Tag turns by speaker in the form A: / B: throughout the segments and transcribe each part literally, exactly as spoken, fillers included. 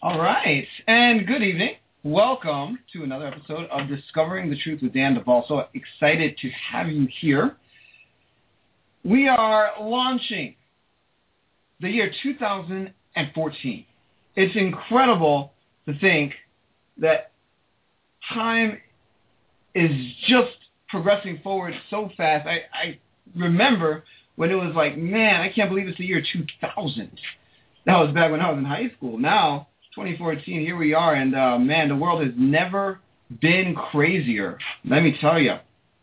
A: All right, and good evening. Welcome to another episode of Discovering the Truth with Dan Duvall. So excited to have you here. We are launching the year two thousand fourteen. It's incredible to think that time is just progressing forward so fast. I, I remember when it was like, man, I can't believe it's the year two thousand. That was back when I was in high school. Now, twenty fourteen, here we are, and uh, man, the world has never been crazier. Let me tell you.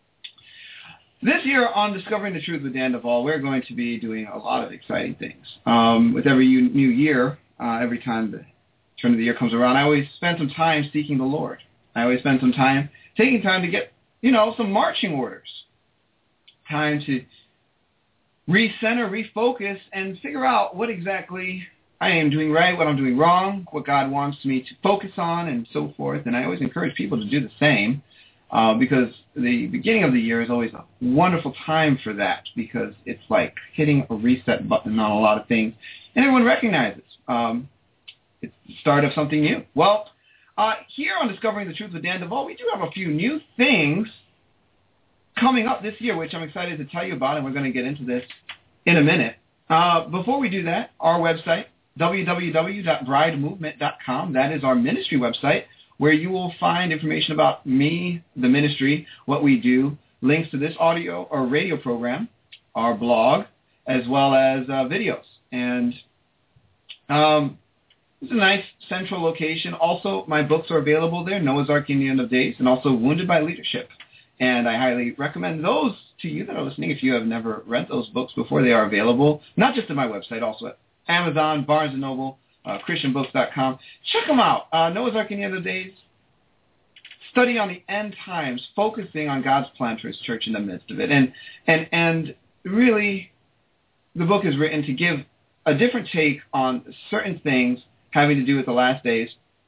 A: This year on Discovering the Truth with Dan Duvall, we're going to be doing a lot of exciting things. Um, with every new year, uh, every time the turn of the year comes around, I always spend some time seeking the Lord. I always spend some time, taking time to get, you know, some marching orders. Time to recenter, refocus, and figure out what exactly I am doing right, what I'm doing wrong, what God wants me to focus on, and so forth. And I always encourage people to do the same uh, because the beginning of the year is always a wonderful time for that because it's like hitting a reset button on a lot of things. And everyone recognizes um, it's the start of something new. Well, uh, here on Discovering the Truth with Dan Duvall, we do have a few new things coming up this year, which I'm excited to tell you about, and we're going to get into this in a minute. Uh, before we do that, our website, w w w dot bride movement dot com. That is our ministry website where you will find information about me, the ministry, what we do, links to this audio or radio program, our blog, as well as uh, videos. And um, it's a nice central location. Also, my books are available there, Noah's Ark in the End of Days, and also Wounded by Leadership. And I highly recommend those to you that are listening. If you have never read those books before, they are available, not just at my website, also at Amazon, Barnes and Noble, uh, Christian books dot com. Check them out. Uh, Noah's Ark in the End of Days, study on the end times, focusing on God's plan for his church in the midst of it. And, and, and really, the book is written to give a different take on certain things having to do with the last days.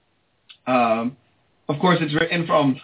A: Um, of course, it's written from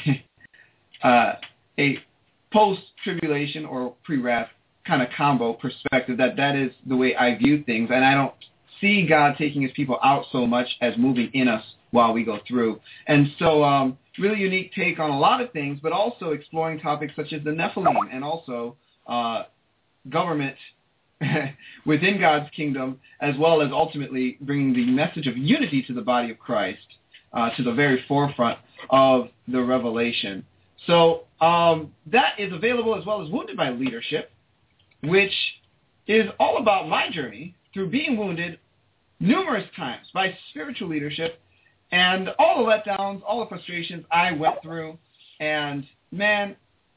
A: uh, a post-tribulation or pre-wrath kind of combo perspective, that that is the way I view things. And I don't see God taking his people out so much as moving in us while we go through. And so um, really unique take on a lot of things, but also exploring topics such as the Nephilim and also uh, government within God's kingdom, as well as ultimately bringing the message of unity to the body of Christ uh, to the very forefront of the revelation. So um, that is available, as well as Wounded by Leadership, which is all about my journey through being wounded numerous times by spiritual leadership and all the letdowns, all the frustrations I went through. And, man,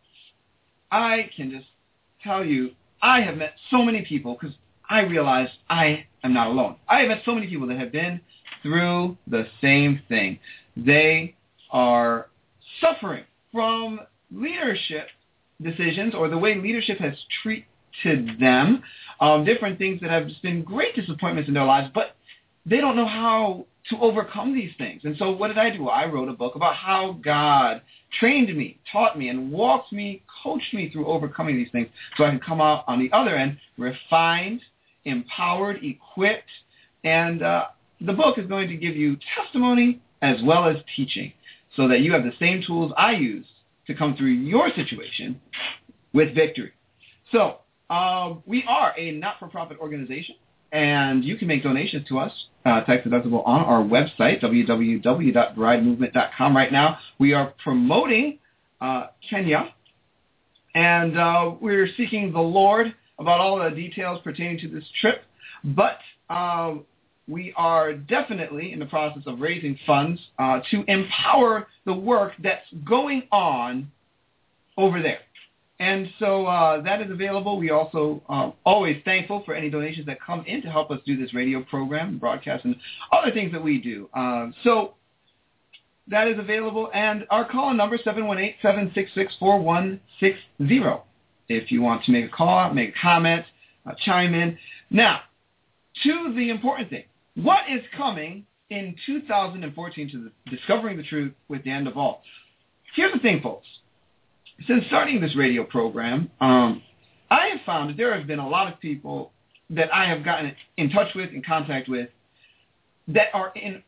A: I can just tell you, I have met so many people because I realized I am not alone. I have met so many people that have been through the same thing. They are suffering from leadership decisions or the way leadership has treated to them, um, different things that have just been great disappointments in their lives, but they don't know how to overcome these things. And so what did I do? I wrote a book about how God trained me, taught me, and walked me, coached me through overcoming these things so I can come out on the other end refined, empowered, equipped, and uh, the book is going to give you testimony as well as teaching so that you have the same tools I use to come through your situation with victory. So, Um, we are a not-for-profit organization, and you can make donations to us, uh, tax-deductible, on our website, w w w dot bride movement dot com. Right now, we are promoting uh, Kenya, and uh, we're seeking the Lord about all the details pertaining to this trip, but uh, we are definitely in the process of raising funds uh, to empower the work that's going on over there. And so uh, that is available. We also uh, always thankful for any donations that come in to help us do this radio program, broadcast, and other things that we do. Uh, so that is available. And our call-in number, seven one eight, seven six six, four one six zero. If you want to make a call, make a comment, uh, chime in. Now, to the important thing. What is coming in two thousand fourteen to the Discovering the Truth with Dan Duvall? Here's the thing, folks. Since starting this radio program, um, I have found that there have been a lot of people that I have gotten in touch with, in contact with, that are in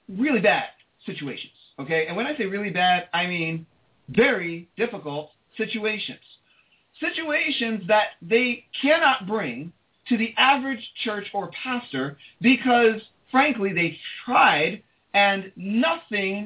A: really bad situations, okay? And when I say really bad, I mean very difficult situations. Situations that they cannot bring to the average church or pastor because, frankly, they tried and nothing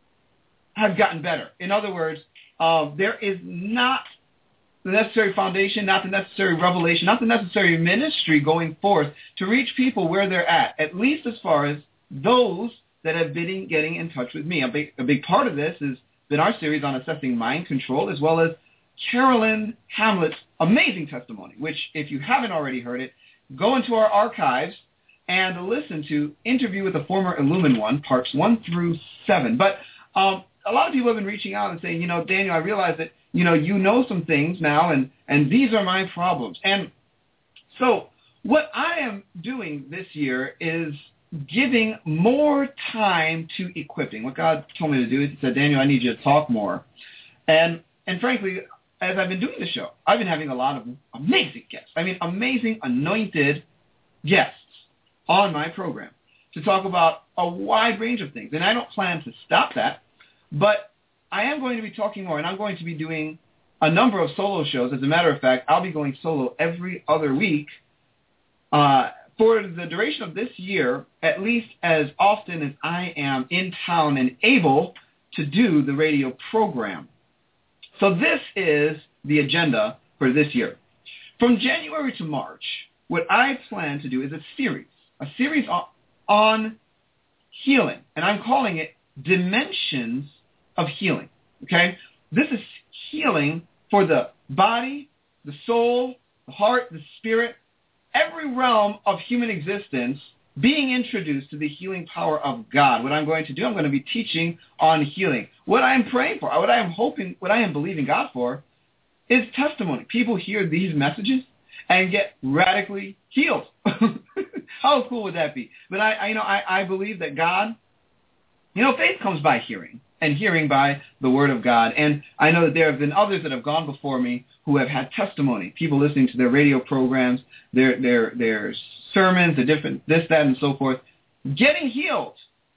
A: has gotten better. In other words, uh, there is not the necessary foundation, not the necessary revelation, not the necessary ministry going forth to reach people where they're at, at least as far as those that have been getting in touch with me. A big, a big part of this has been our series on assessing mind control, as well as Carolyn Hamlet's amazing testimony, which, if you haven't already heard it, go into our archives and listen to Interview with the Former Illumin One, parts one through seven. But um, a lot of people have been reaching out and saying, you know, Daniel, I realize that, you know, you know some things now, and, and these are my problems. And so what I am doing this year is giving more time to equipping. What God told me to do is he said, Daniel, I need you to talk more. And and frankly, as I've been doing the show, I've been having a lot of amazing guests. I mean, amazing anointed guests on my program to talk about a wide range of things. And I don't plan to stop that, but I am going to be talking more, and I'm going to be doing a number of solo shows. As a matter of fact, I'll be going solo every other week uh, for the duration of this year, at least as often as I am in town and able to do the radio program. So this is the agenda for this year. From January to March, what I plan to do is a series, a series on, on healing, and I'm calling it Dimensions of Healing, okay? This is healing for the body, the soul, the heart, the spirit, every realm of human existence being introduced to the healing power of God. What I'm going to do, I'm going to be teaching on healing. What I am praying for, what I am hoping, what I am believing God for is testimony. People hear these messages and get radically healed. How cool would that be? But I, I you know, I, I believe that God, you know, faith comes by hearing, and hearing by the word of God. And I know that there have been others that have gone before me who have had testimony, people listening to their radio programs, their their their sermons, the different this, that, and so forth, getting healed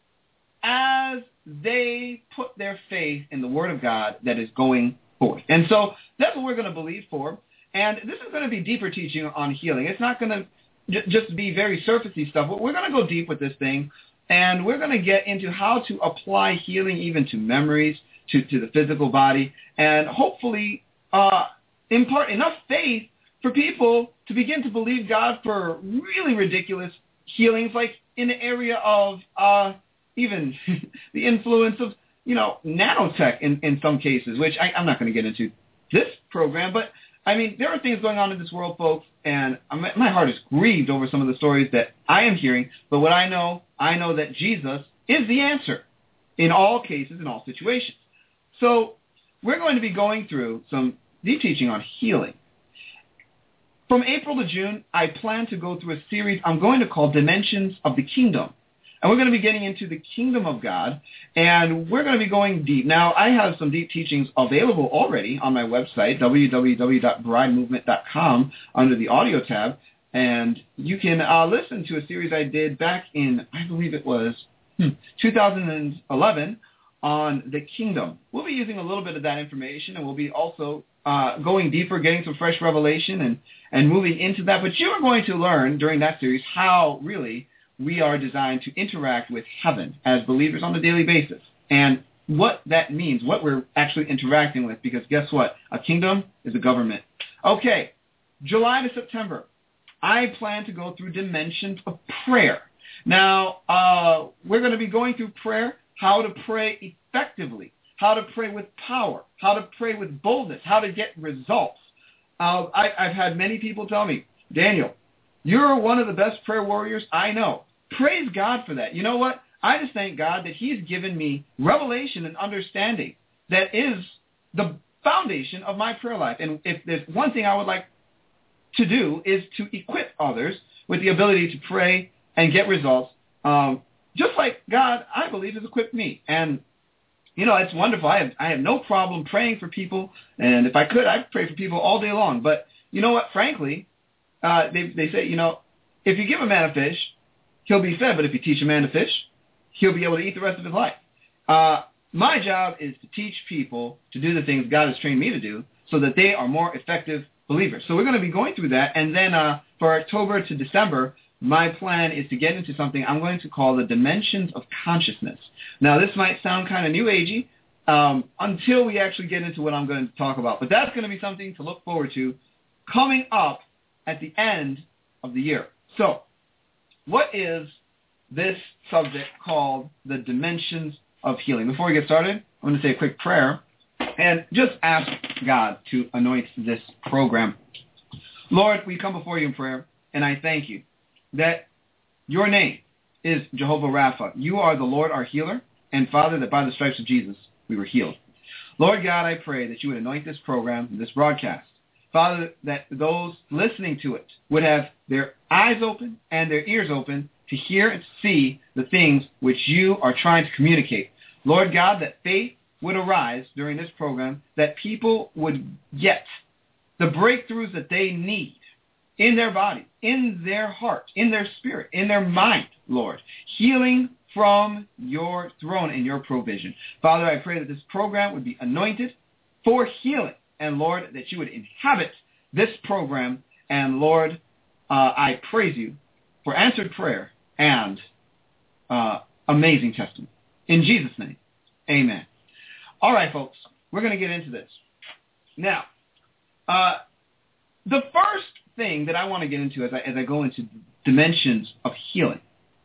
A: as they put their faith in the word of God that is going forth. And so that's what we're going to believe for. And this is going to be deeper teaching on healing. It's not going to j- just be very surfacey stuff. We're going to go deep with this thing. And we're going to get into how to apply healing even to memories, to, to the physical body, and hopefully uh, impart enough faith for people to begin to believe God for really ridiculous healings, like in the area of uh, even the influence of, you know, nanotech in, in some cases, which I, I'm not going to get into this program, but I mean, there are things going on in this world, folks, and my heart is grieved over some of the stories that I am hearing. But what I know, I know that Jesus is the answer in all cases, in all situations. So we're going to be going through some deep teaching on healing. From April to June, I plan to go through a series I'm going to call Dimensions of the Kingdom. And we're going to be getting into the kingdom of God, and we're going to be going deep. Now, I have some deep teachings available already on my website, w w w dot bride movement dot com, under the audio tab, and you can uh, listen to a series I did back in, I believe it was hmm, two thousand eleven, on the kingdom. We'll be using a little bit of that information, and we'll be also uh, going deeper, getting some fresh revelation, and, and moving into that. But you are going to learn during that series how, really, we are designed to interact with heaven as believers on a daily basis, and what that means, what we're actually interacting with, because guess what? A kingdom is a government. Okay, July to September, I plan to go through dimensions of prayer. Now, uh, we're going to be going through prayer, how to pray effectively, how to pray with power, how to pray with boldness, how to get results. Uh, I, I've had many people tell me, Daniel, you're one of the best prayer warriors I know. Praise God for that. You know what? I just thank God that he's given me revelation and understanding that is the foundation of my prayer life. And if there's one thing I would like to do is to equip others with the ability to pray and get results, um, just like God, I believe, has equipped me. And, you know, it's wonderful. I have, I have no problem praying for people. And if I could, I'd pray for people all day long. But you know what? Frankly, Uh, they, they say, you know, if you give a man a fish, he'll be fed. But if you teach a man to fish, he'll be able to eat the rest of his life. Uh, my job is to teach people to do the things God has trained me to do so that they are more effective believers. So we're going to be going through that. And then uh, for October to December, my plan is to get into something I'm going to call the dimensions of consciousness. Now, this might sound kind of new agey um, until we actually get into what I'm going to talk about. But that's going to be something to look forward to coming up at the end of the year. So what is this subject called the dimensions of healing? Before we get started, I'm going to say a quick prayer and just ask God to anoint this program. Lord, we come before you in prayer, and I thank you that your name is Jehovah Rapha. You are the Lord, our healer, and Father, that by the stripes of Jesus we were healed. Lord God, I pray that you would anoint this program, this broadcast. Father, that those listening to it would have their eyes open and their ears open to hear and see the things which you are trying to communicate. Lord God, that faith would arise during this program, that people would get the breakthroughs that they need in their body, in their heart, in their spirit, in their mind, Lord. Healing from your throne and your provision. Father, I pray that this program would be anointed for healing. And Lord, that you would inhabit this program. And Lord, uh, I praise you for answered prayer and uh, amazing testimony. In Jesus' name, amen. All right, folks, we're going to get into this. Now, uh, the first thing that I want to get into as I, as I go into dimensions of healing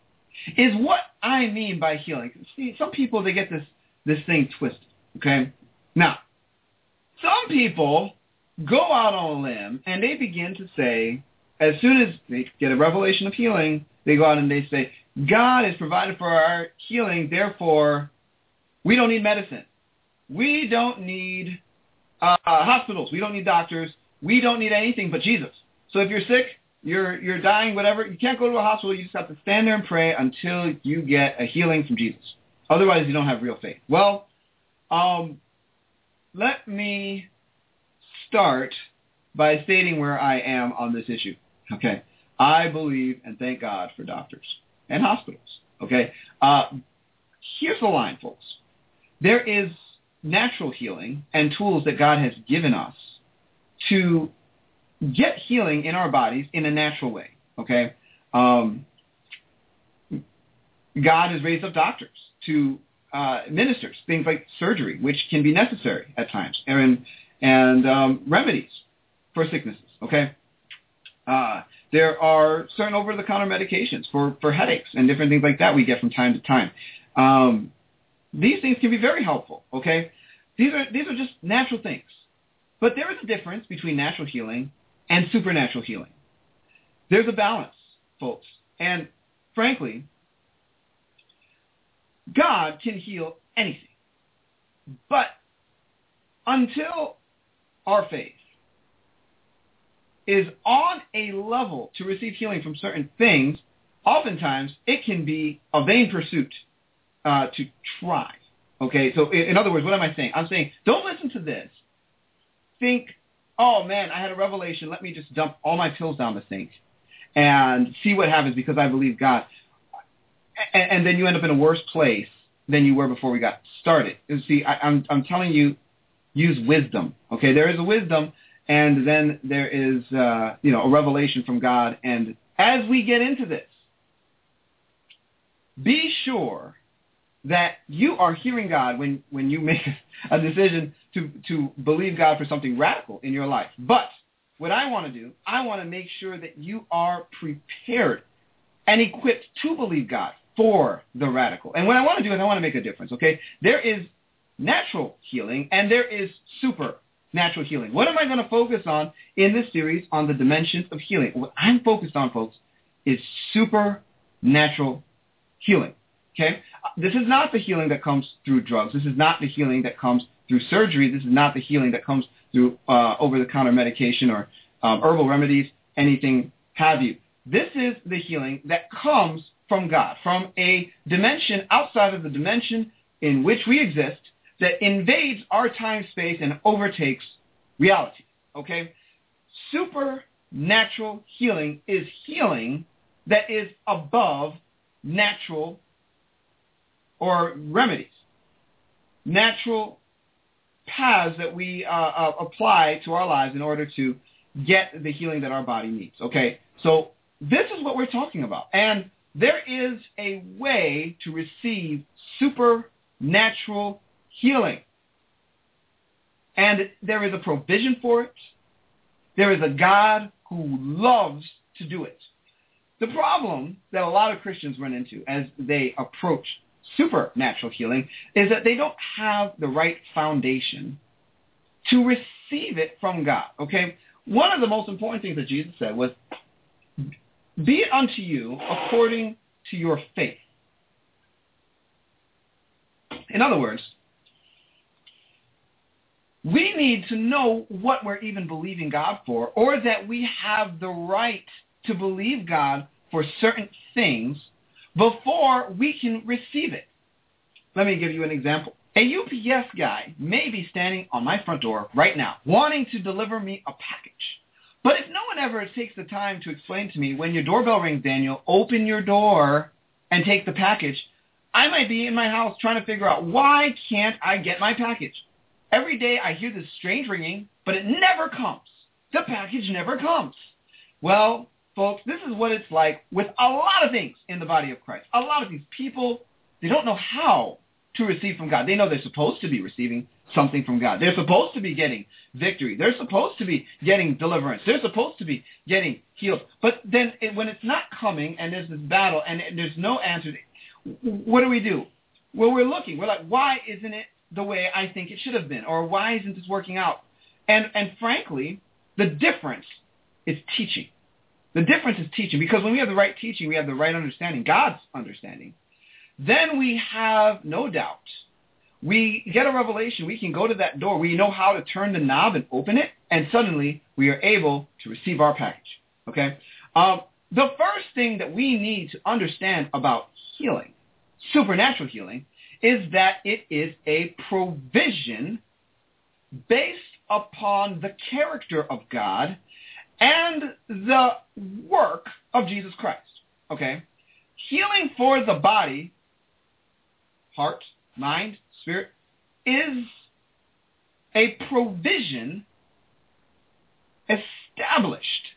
A: is what I mean by healing. See, some people, they get this, this thing twisted, okay? Now, some people go out on a limb and they begin to say, as soon as they get a revelation of healing, they go out and they say, God has provided for our healing, therefore we don't need medicine. We don't need uh, hospitals. We don't need doctors. We don't need anything but Jesus. So if you're sick, you're you're dying, whatever, you can't go to a hospital. You just have to stand there and pray until you get a healing from Jesus. Otherwise, you don't have real faith. Well, um, let me start by stating where I am on this issue. Okay, I believe and thank God for doctors and hospitals. Okay, uh, here's the line, folks. There is natural healing and tools that God has given us to get healing in our bodies in a natural way, okay? Um, God has raised up doctors to uh, ministers, things like surgery, which can be necessary at times, and, and um, remedies for sicknesses, okay? Uh, there are certain over-the-counter medications for, for headaches and different things like that we get from time to time. Um, these things can be very helpful, okay? These are, these are just natural things. But there is a difference between natural healing and supernatural healing. There's a balance, folks. And frankly, God can heal anything. But until our faith is on a level to receive healing from certain things, oftentimes it can be a vain pursuit uh, to try. Okay, so in, in other words, what am I saying? I'm saying don't listen to this. Think, oh, man, I had a revelation. Let me just dump all my pills down the sink and see what happens because I believe God. And, and then you end up in a worse place than you were before we got started. You see, I, I'm, I'm telling you, use wisdom. Okay, there is a wisdom, and then there is, uh, you know, a revelation from God. And as we get into this, be sure that you are hearing God when, when you make a decision to, to believe God for something radical in your life. But what I want to do, I want to make sure that you are prepared and equipped to believe God for the radical. And what I want to do is I want to make a difference, okay? There is natural healing and there is supernatural healing. What am I going to focus on in this series on the dimensions of healing? What I'm focused on, folks, is supernatural healing. Okay? This is not the healing that comes through drugs. This is not the healing that comes through surgery. This is not the healing that comes through uh, over-the-counter medication or um, herbal remedies, anything have you. This is the healing that comes from God, from a dimension outside of the dimension in which we exist that invades our time, space, and overtakes reality. Okay? Supernatural healing is healing that is above natural or remedies, natural paths that we uh, uh, apply to our lives in order to get the healing that our body needs. Okay, so this is what we're talking about. And there is a way to receive supernatural healing. And there is a provision for it. There is a God who loves to do it. The problem that a lot of Christians run into as they approach supernatural healing is that they don't have the right foundation to receive it from God. Okay? One of the most important things that Jesus said was, be it unto you according to your faith. In other words, we need to know what we're even believing God for, or that we have the right to believe God for certain things before we can receive it. Let me give you an example. A U P S guy may be standing on my front door right now, wanting to deliver me a package. But if no one ever takes the time to explain to me, when your doorbell rings, Daniel, open your door and take the package, I might be in my house trying to figure out, why can't I get my package? Every day I hear this strange ringing, but it never comes. The package never comes. Well, folks, this is what it's like with a lot of things in the body of Christ. A lot of these people, they don't know how to receive from God. They know they're supposed to be receiving something from God. They're supposed to be getting victory. They're supposed to be getting deliverance. They're supposed to be getting healed. But then it, when it's not coming and there's this battle and there's no answer, what do we do? Well, we're looking. We're like, why isn't it the way I think it should have been? Or why isn't this working out? And and frankly, the difference is teaching. The difference is teaching, because when we have the right teaching, we have the right understanding, God's understanding, then we have no doubt. We get a revelation. We can go to that door. We know how to turn the knob and open it, and suddenly we are able to receive our package. Okay? Um, the first thing that we need to understand about healing, supernatural healing, is that it is a provision based upon the character of God and the work of Jesus Christ. Okay? Healing for the body, heart, mind, spirit, is a provision established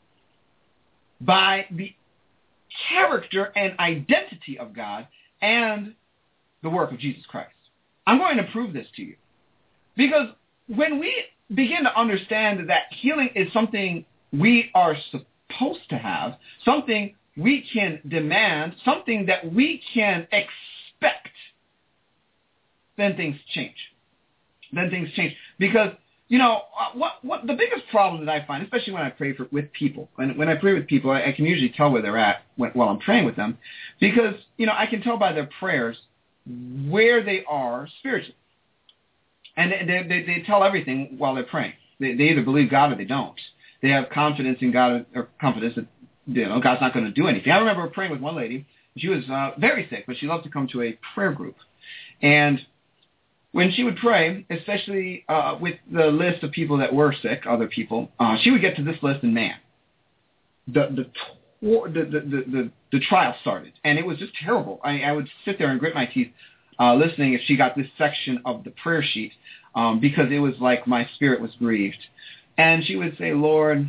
A: by the character and identity of God and the work of Jesus Christ. I'm going to prove this to you, because when we begin to understand that healing is something we are supposed to have, something we can demand, something that we can expect, then things change. Then things change. Because, you know, what what the biggest problem that I find, especially when I pray for, with people, and when I pray with people, I, I can usually tell where they're at when, while I'm praying with them, because, you know, I can tell by their prayers where they are spiritually. And they, they, they tell everything while they're praying. They, they either believe God or they don't. They have confidence in God, or confidence that, you know, God's not going to do anything. I remember praying with one lady. She was uh, very sick, but she loved to come to a prayer group. And when she would pray, especially uh, with the list of people that were sick, other people, uh, she would get to this list, and man, the the the the the, the, the trial started, and it was just terrible. I, I would sit there and grit my teeth, uh, listening if she got this section of the prayer sheet, um, because it was like my spirit was grieved, and she would say, "Lord,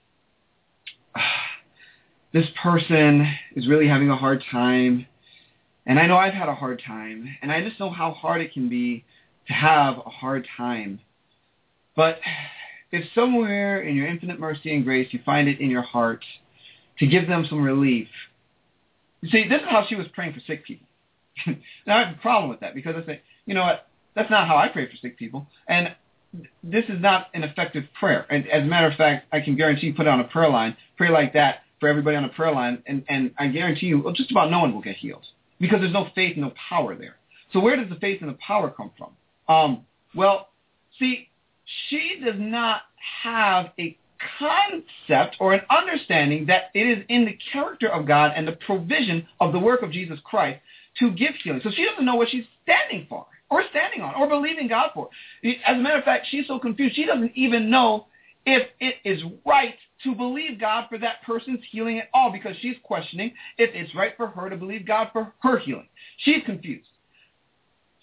A: this person is really having a hard time, and I know I've had a hard time, and I just know how hard it can be to have a hard time. But if somewhere in your infinite mercy and grace you find it in your heart to give them some relief." You see, this is how she was praying for sick people. Now, I have a problem with that, because I say, you know what, that's not how I pray for sick people, and this is not an effective prayer. And as a matter of fact, I can guarantee you, put it on a prayer line, pray like that for everybody on a prayer line, and, and I guarantee you, well, just about no one will get healed, because there's no faith, no power there. So where does the faith and the power come from? Um, well, see, she does not have a concept or an understanding that it is in the character of God and the provision of the work of Jesus Christ to give healing. So she doesn't know what she's standing for or standing on or believing God for. As a matter of fact, she's so confused, she doesn't even know if it is right to believe God for that person's healing at all, because she's questioning if it's right for her to believe God for her healing. She's confused.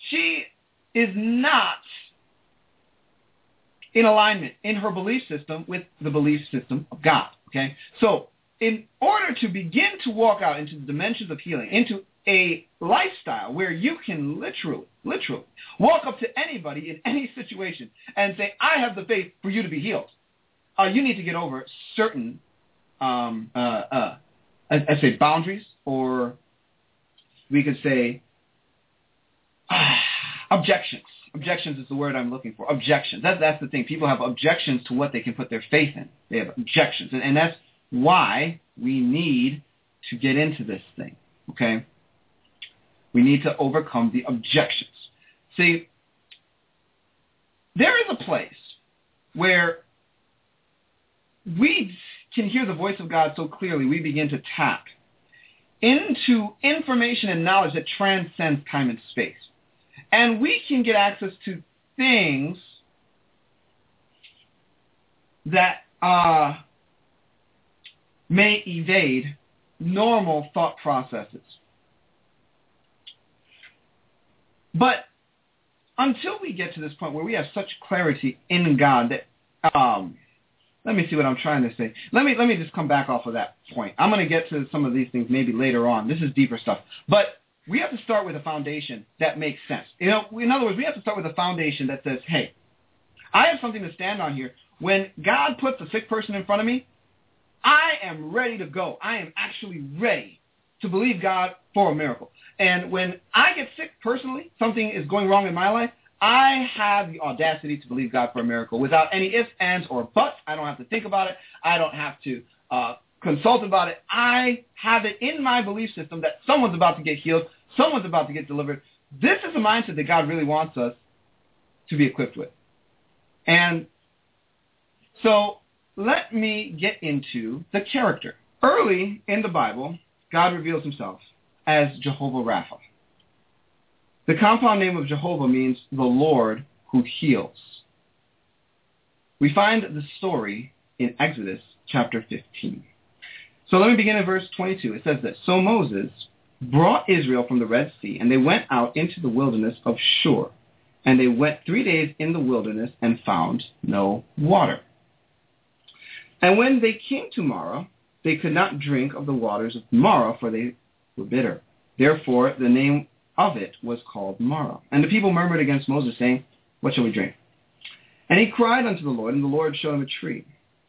A: she is not in alignment in her belief system with the belief system of God. Okay? So in order to begin to walk out into the dimensions of healing, into a lifestyle where you can literally, literally walk up to anybody in any situation and say, I have the faith for you to be healed, uh, you need to get over certain, um, uh, uh, I, I say boundaries, or we could say uh, objections. Objections is the word I'm looking for. Objections. That, that's the thing. People have objections to what they can put their faith in. They have objections. And, and that's why we need to get into this thing, okay? We need to overcome the objections. See, there is a place where we can hear the voice of God so clearly, we begin to tap into information and knowledge that transcends time and space. And we can get access to things that uh, may evade normal thought processes. But until we get to this point where we have such clarity in God that, um, let me see what I'm trying to say. Let me let me just come back off of that point. I'm going to get to some of these things maybe later on. This is deeper stuff. But we have to start with a foundation that makes sense. You know, in other words, we have to start with a foundation that says, hey, I have something to stand on here. When God puts a sick person in front of me, I am ready to go. I am actually ready to believe God for a miracle. And when I get sick personally, something is going wrong in my life, I have the audacity to believe God for a miracle without any ifs, ands, or buts. I don't have to think about it. I don't have to uh, consult about it. I have it in my belief system that someone's about to get healed, someone's about to get delivered. This is a mindset that God really wants us to be equipped with. And so let me get into the character. Early in the Bible, God reveals himself as Jehovah Rapha. The compound name of Jehovah means the Lord who heals. We find the story in Exodus chapter fifteen. So let me begin in verse twenty-two. It says this: So Moses brought Israel from the Red Sea, and they went out into the wilderness of Shur. And they went three days in the wilderness and found no water. And when they came to Marah, they could not drink of the waters of Marah, for they were bitter. Therefore, the name of it was called Marah. And the people murmured against Moses, saying, What shall we drink? And he cried unto the Lord, and the Lord showed him a tree.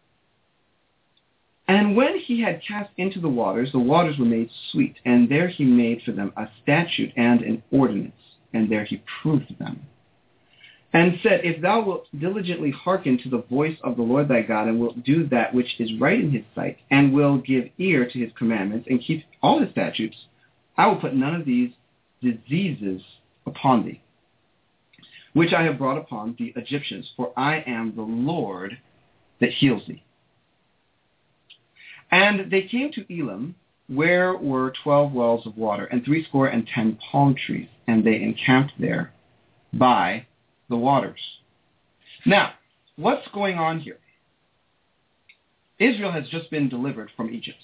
A: And when he had cast into the waters, the waters were made sweet. And there he made for them a statute and an ordinance. And there he proved them. And said, If thou wilt diligently hearken to the voice of the Lord thy God, and wilt do that which is right in his sight, and will give ear to his commandments, and keep all his statutes, I will put none of these diseases upon thee, which I have brought upon the Egyptians, for I am the Lord that heals thee. And they came to Elim, where were twelve wells of water, and threescore and ten palm trees, and they encamped there by the waters. Now, what's going on here? Israel has just been delivered from Egypt.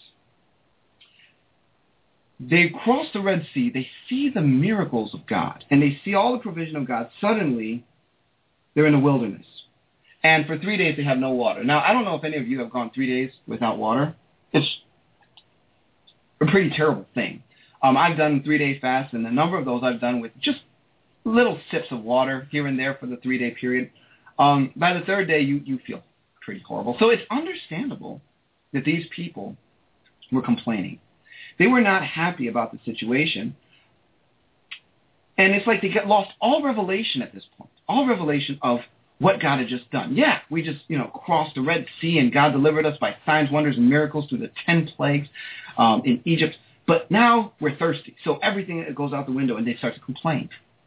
A: They cross the Red Sea. They see the miracles of God, and they see all the provision of God. Suddenly, they're in the wilderness. And for three days, they have no water. Now, I don't know if any of you have gone three days without water. It's a pretty terrible thing. Um, I've done three-day fasts, and a number of those I've done with just little sips of water here and there for the three-day period. Um, by the third day, you, you feel pretty horrible. So it's understandable that these people were complaining. They were not happy about the situation. And it's like they get lost all revelation at this point, all revelation of what God had just done. Yeah, we just, you know, crossed the Red Sea, and God delivered us by signs, wonders, and miracles through the ten plagues um, in Egypt. But now we're thirsty. So everything goes out the window, and they start to complain.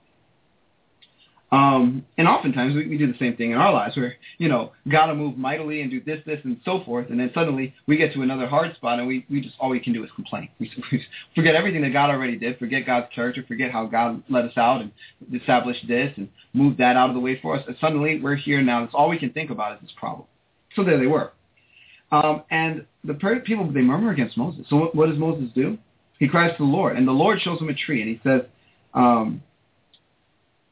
A: Um, and oftentimes we, we do the same thing in our lives where, you know, God will move mightily and do this, this, and so forth. And then suddenly we get to another hard spot, and we, we just, all we can do is complain. We, we forget everything that God already did, forget God's character, forget how God let us out and established this and moved that out of the way for us. And suddenly we're here now. That's all we can think about is this problem. So there they were. Um, and the people, they murmur against Moses. So what, what does Moses do? He cries to the Lord, and the Lord shows him a tree, and he says, um,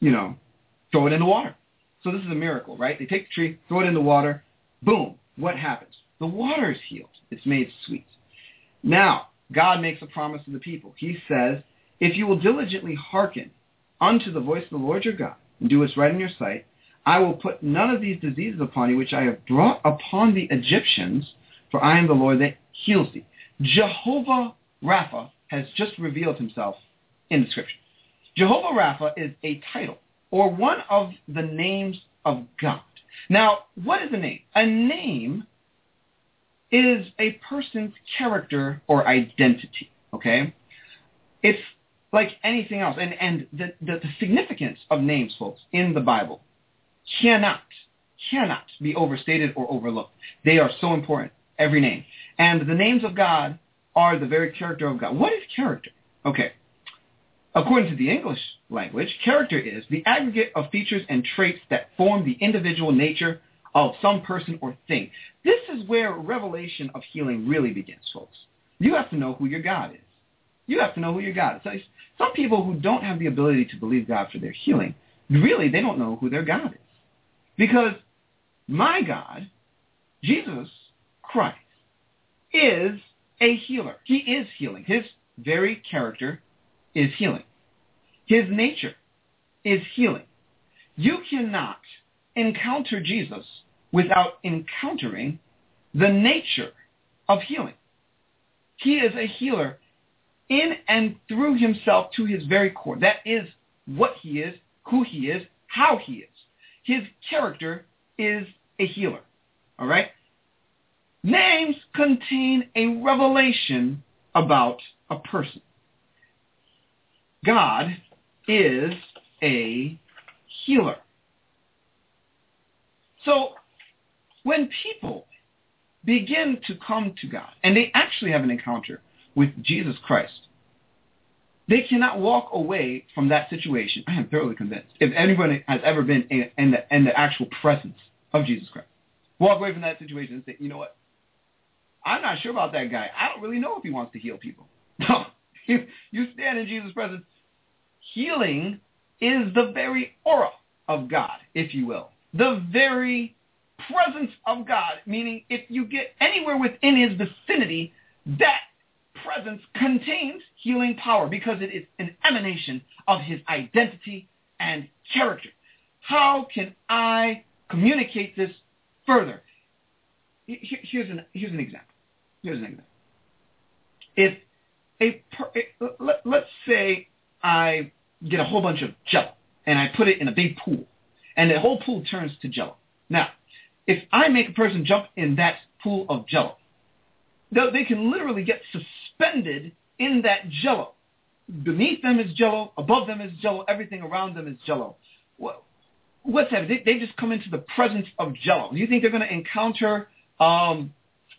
A: you know, throw it in the water. So this is a miracle, right? They take the tree, throw it in the water, boom. What happens? The water is healed. It's made sweet. Now, God makes a promise to the people. He says, if you will diligently hearken unto the voice of the Lord your God and do what's right in your sight, I will put none of these diseases upon you which I have brought upon the Egyptians, for I am the Lord that heals thee. Jehovah Rapha has just revealed himself in the scripture. Jehovah Rapha is a title or one of the names of God. Now, what is a name? A name is a person's character or identity, okay? It's like anything else. And, and the, the, the significance of names, folks, in the Bible cannot, cannot be overstated or overlooked. They are so important, every name. And the names of God are the very character of God. What is character? Okay. According to the English language, character is the aggregate of features and traits that form the individual nature of some person or thing. This is where revelation of healing really begins, folks. You have to know who your God is. You have to know who your God is. So some people who don't have the ability to believe God for their healing, really, they don't know who their God is. Because my God, Jesus Christ, is a healer. He is healing. His very character is healing. His nature is healing. You cannot encounter Jesus without encountering the nature of healing. He is a healer in and through himself to his very core. That is what he is, who he is, how he is. His character is a healer. All right? Names contain a revelation about a person. God is a healer. So when people begin to come to God, and they actually have an encounter with Jesus Christ, they cannot walk away from that situation. I am thoroughly convinced. If anybody has ever been in, in, the, in the actual presence of Jesus Christ, walk away from that situation and say, you know what? I'm not sure about that guy. I don't really know if he wants to heal people. No. You, you stand in Jesus' presence. Healing is the very aura of God, if you will. The very presence of God, meaning if you get anywhere within his vicinity, that presence contains healing power because it is an emanation of his identity and character. How can I communicate this further? Here's an, here's an example. Here's an example. If a per, let, let's say I get a whole bunch of Jell-O and I put it in a big pool, and the whole pool turns to Jell-O. Now, if I make a person jump in that pool of Jell-O, they can literally get suspended in that Jell-O. Beneath them is Jell-O, above them is Jell-O, everything around them is Jell-O. What, what's happening? They, they just come into the presence of Jell-O. Do you think they're going to encounter um,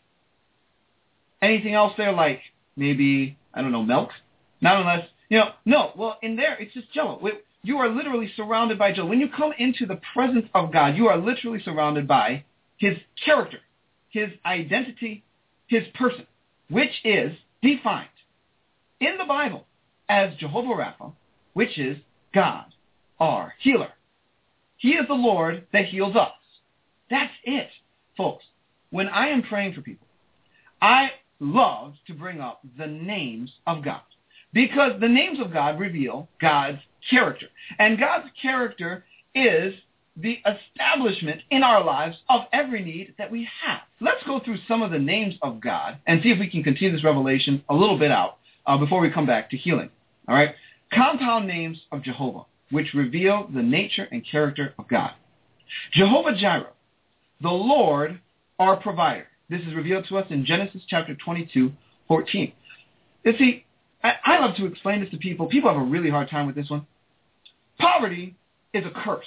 A: anything else there, like maybe, I don't know, milk? Not unless, you know, no. Well, in there, it's just Jell-O. You are literally surrounded by Jell-O. When you come into the presence of God, you are literally surrounded by his character, his identity, his person, which is defined in the Bible as Jehovah Rapha, which is God, our healer. He is the Lord that heals us. That's it, folks. When I am praying for people, I love to bring up the names of God because the names of God reveal God's character. And God's character is the establishment in our lives of every need that we have. Let's go through some of the names of God and see if we can continue this revelation a little bit out uh, before we come back to healing. All right? Compound names of Jehovah, which reveal the nature and character of God. Jehovah Jireh, the Lord, our provider. This is revealed to us in Genesis chapter twenty-two, fourteen. You see, I, I love to explain this to people. People have a really hard time with this one. Poverty is a curse.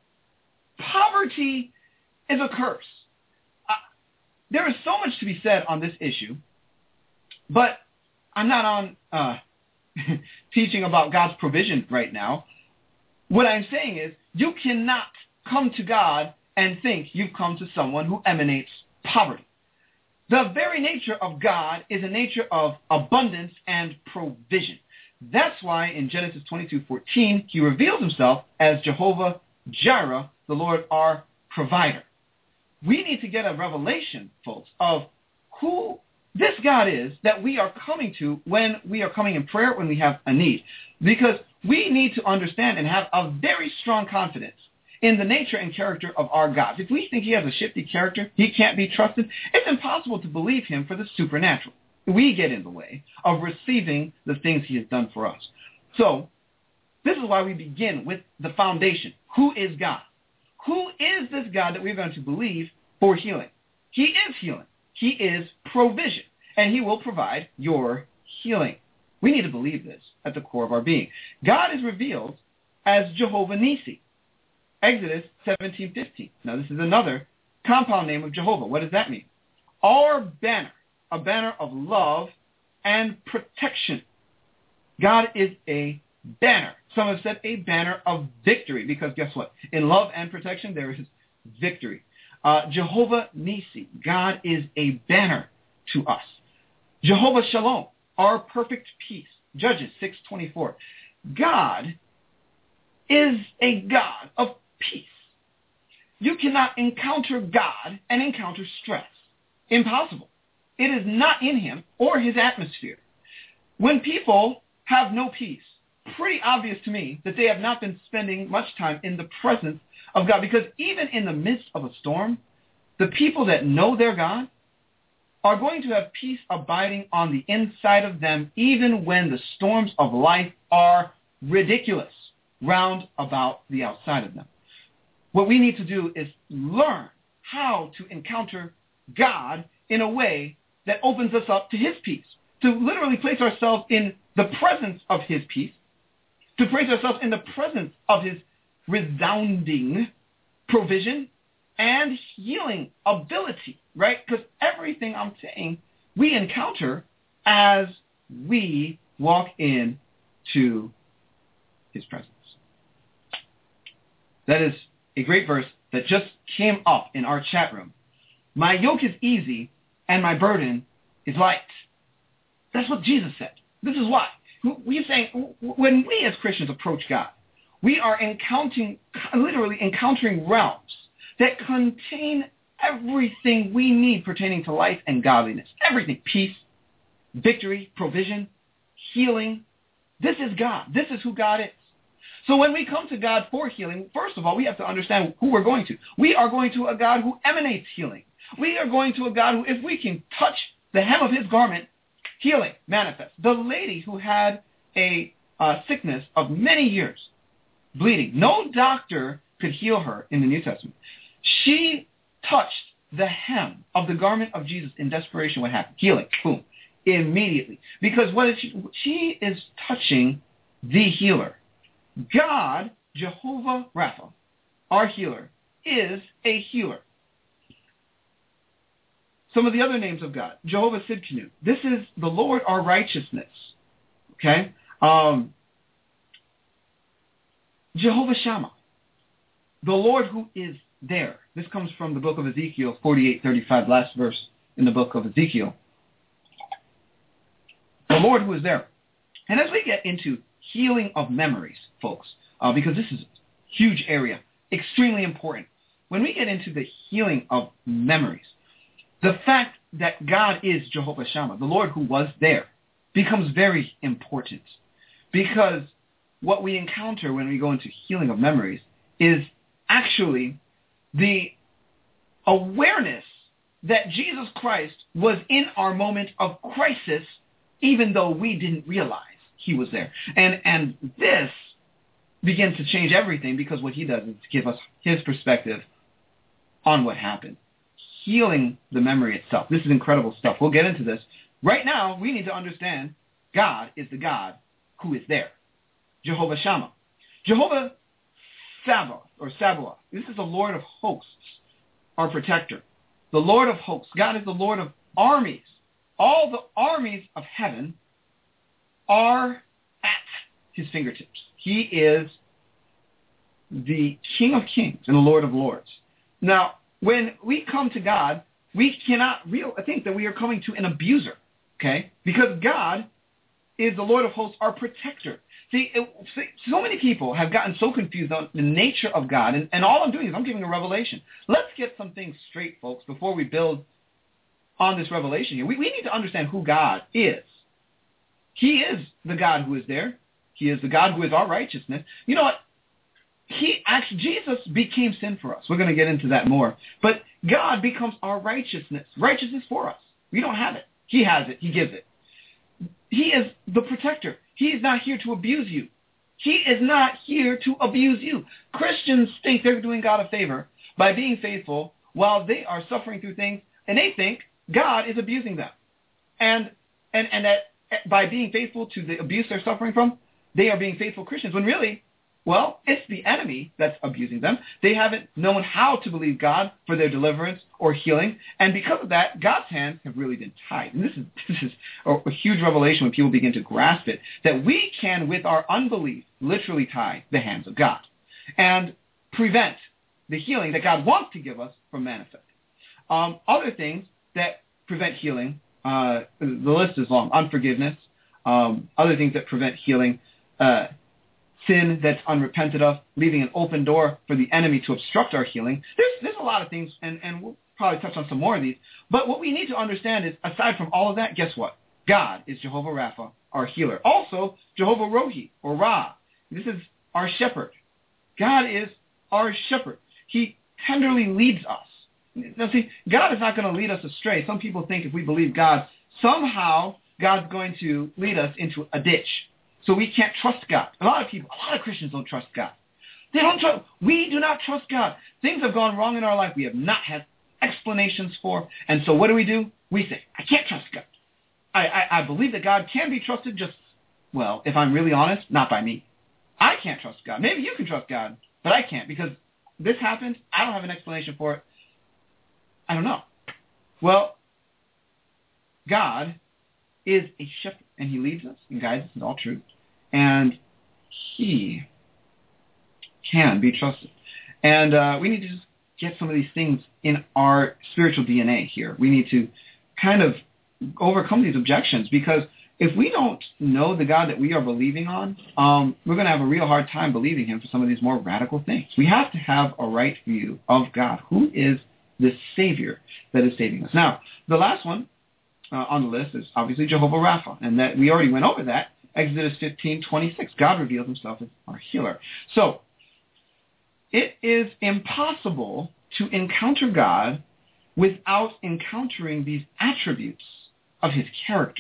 A: Poverty is a curse. Uh, there is so much to be said on this issue, but I'm not on uh, teaching about God's provision right now. What I'm saying is you cannot come to God and think you've come to someone who emanates poverty. The very nature of God is a nature of abundance and provision. That's why in Genesis twenty-two fourteen, he reveals himself as Jehovah Jireh, the Lord our provider. We need to get a revelation, folks, of who this God is that we are coming to when we are coming in prayer, when we have a need. Because we need to understand and have a very strong confidence in the nature and character of our God. If we think he has a shifty character, he can't be trusted, it's impossible to believe him for the supernatural. We get in the way of receiving the things he has done for us. So this is why we begin with the foundation. Who is God? Who is this God that we're going to believe for healing? He is healing. He is provision, and he will provide your healing. We need to believe this at the core of our being. God is revealed as Jehovah Nissi. Exodus seventeen fifteen. Now this is another compound name of Jehovah. What does that mean? Our banner, a banner of love and protection. God is a banner. Some have said a banner of victory, because guess what? In love and protection, there is victory. Uh, Jehovah Nissi, God is a banner to us. Jehovah Shalom, our perfect peace. Judges six twenty-four. God is a God of peace. You cannot encounter God and encounter stress. Impossible. It is not in him or his atmosphere. When people have no peace, pretty obvious to me that they have not been spending much time in the presence of God, because even in the midst of a storm, the people that know their God are going to have peace abiding on the inside of them, even when the storms of life are ridiculous round about the outside of them. What we need to do is learn how to encounter God in a way that opens us up to his peace, to literally place ourselves in the presence of his peace, to place ourselves in the presence of his resounding provision and healing ability, right? Because everything I'm saying we encounter as we walk into his presence. That is a great verse that just came up in our chat room. My yoke is easy and my burden is light. That's what Jesus said. This is why. We're saying when we as Christians approach God, we are encountering, literally encountering realms that contain everything we need pertaining to life and godliness. Everything. Peace, victory, provision, healing. This is God. This is who God is. So when we come to God for healing, first of all, we have to understand who we're going to. We are going to a God who emanates healing. We are going to a God who, if we can touch the hem of his garment, healing manifests. The lady who had a uh, sickness of many years, bleeding, no doctor could heal her in the New Testament. She touched the hem of the garment of Jesus in desperation. What happened? Healing. Boom. Immediately. Because what is she? She is touching the healer. God, Jehovah Rapha, our healer, is a healer. Some of the other names of God. Jehovah Sidkenu. This is the Lord our righteousness. Okay? Um, Jehovah Shammah. The Lord who is there. This comes from the book of Ezekiel forty-eight thirty-five, last verse in the book of Ezekiel. The Lord who is there. And as we get into healing of memories, folks, uh, because this is a huge area, extremely important. When we get into the healing of memories, the fact that God is Jehovah Shammah, the Lord who was there, becomes very important, because what we encounter when we go into healing of memories is actually the awareness that Jesus Christ was in our moment of crisis, even though we didn't realize he was there. And and this begins to change everything, because what he does is to give us his perspective on what happened. Healing the memory itself. This is incredible stuff. We'll get into this. Right now, we need to understand God is the God who is there. Jehovah Shammah. Jehovah Sabaoth, or Sabaoth. This is the Lord of hosts, our protector. The Lord of hosts. God is the Lord of armies. All the armies of heaven are at his fingertips. He is the King of kings and the Lord of lords. Now, when we come to God, we cannot real, think that we are coming to an abuser, okay? Because God is the Lord of hosts our protector. See, it, see, so many people have gotten so confused on the nature of God, and, and all I'm doing is I'm giving a revelation. Let's get some things straight, folks, before we build on this revelation here. We, we need to understand who God is. He is the God who is there. He is the God who is our righteousness. You know what? He actually, Jesus became sin for us. We're going to get into that more. But God becomes our righteousness, righteousness for us. We don't have it. He has it. He gives it. He is the protector. He is not here to abuse you. He is not here to abuse you. Christians think they're doing God a favor by being faithful while they are suffering through things, and they think God is abusing them. And and and that by being faithful to the abuse they're suffering from, they are being faithful Christians, when really, well, it's the enemy that's abusing them. They haven't known how to believe God for their deliverance or healing, and because of that, God's hands have really been tied. And this is this is a, a huge revelation when people begin to grasp it, that we can, with our unbelief, literally tie the hands of God and prevent the healing that God wants to give us from manifesting. Um, other things that prevent healing, uh, the list is long. Unforgiveness, um, other things that prevent healing, uh, sin that's unrepented of, leaving an open door for the enemy to obstruct our healing. There's, there's a lot of things, and, and we'll probably touch on some more of these. But what we need to understand is, aside from all of that, guess what? God is Jehovah Rapha, our healer. Also, Jehovah Rohi, or Ra. This is our shepherd. God is our shepherd. He tenderly leads us. Now, see, God is not going to lead us astray. Some people think if we believe God, somehow God's going to lead us into a ditch. So we can't trust God. A lot of people, a lot of Christians don't trust God. They don't trust. We do not trust God. Things have gone wrong in our life we have not had explanations for. And so what do we do? We say, I can't trust God. I, I, I believe that God can be trusted, just, well, if I'm really honest, not by me. I can't trust God. Maybe you can trust God, but I can't, because this happened. I don't have an explanation for it. I don't know. Well, God is a shepherd, and he leads us and guides us in all truth. And he can be trusted. And uh, we need to just get some of these things in our spiritual D N A here. We need to kind of overcome these objections, because if we don't know the God that we are believing on, um, we're going to have a real hard time believing him for some of these more radical things. We have to have a right view of God, who is this Savior that is saving us. Now, the last one uh, on the list is obviously Jehovah Rapha, and that we already went over that. Exodus fifteen twenty-six. God reveals himself as our healer. So, it is impossible to encounter God without encountering these attributes of his character.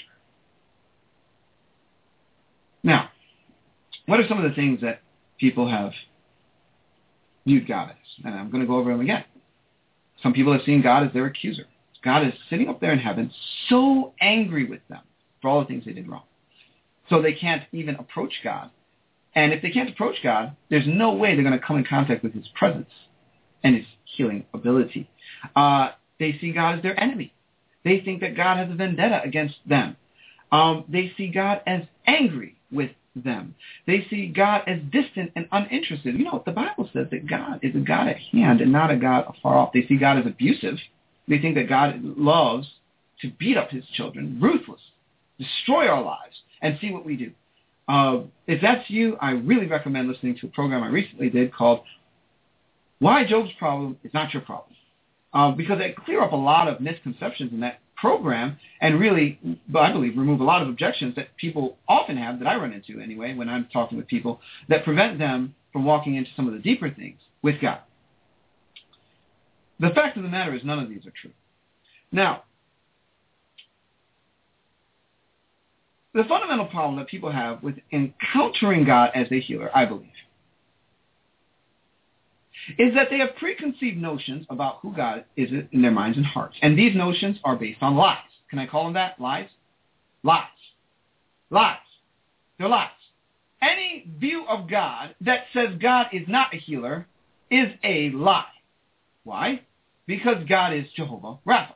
A: Now, what are some of the things that people have viewed God as? And I'm going to go over them again. Some people have seen God as their accuser. God is sitting up there in heaven, so angry with them for all the things they did wrong. So they can't even approach God. And if they can't approach God, there's no way they're going to come in contact with his presence and his healing ability. Uh, they see God as their enemy. They think that God has a vendetta against them. Um, they see God as angry with them. They see God as distant and uninterested. You know, the Bible says that God is a God at hand and not a God afar off. They see God as abusive. They think that God loves to beat up his children, ruthless, destroy our lives, and see what we do. Uh, if that's you, I really recommend listening to a program I recently did called Why Job's Problem is Not Your Problem. Uh, because they clear up a lot of misconceptions in that program and really, I believe, remove a lot of objections that people often have, that I run into anyway when I'm talking with people, that prevent them from walking into some of the deeper things with God. The fact of the matter is none of these are true. Now, the fundamental problem that people have with encountering God as a healer, I believe, is that they have preconceived notions about who God is in their minds and hearts. And these notions are based on lies. Can I call them that? Lies? Lies. Lies. They're lies. Any view of God that says God is not a healer is a lie. Why? Because God is Jehovah Rapha.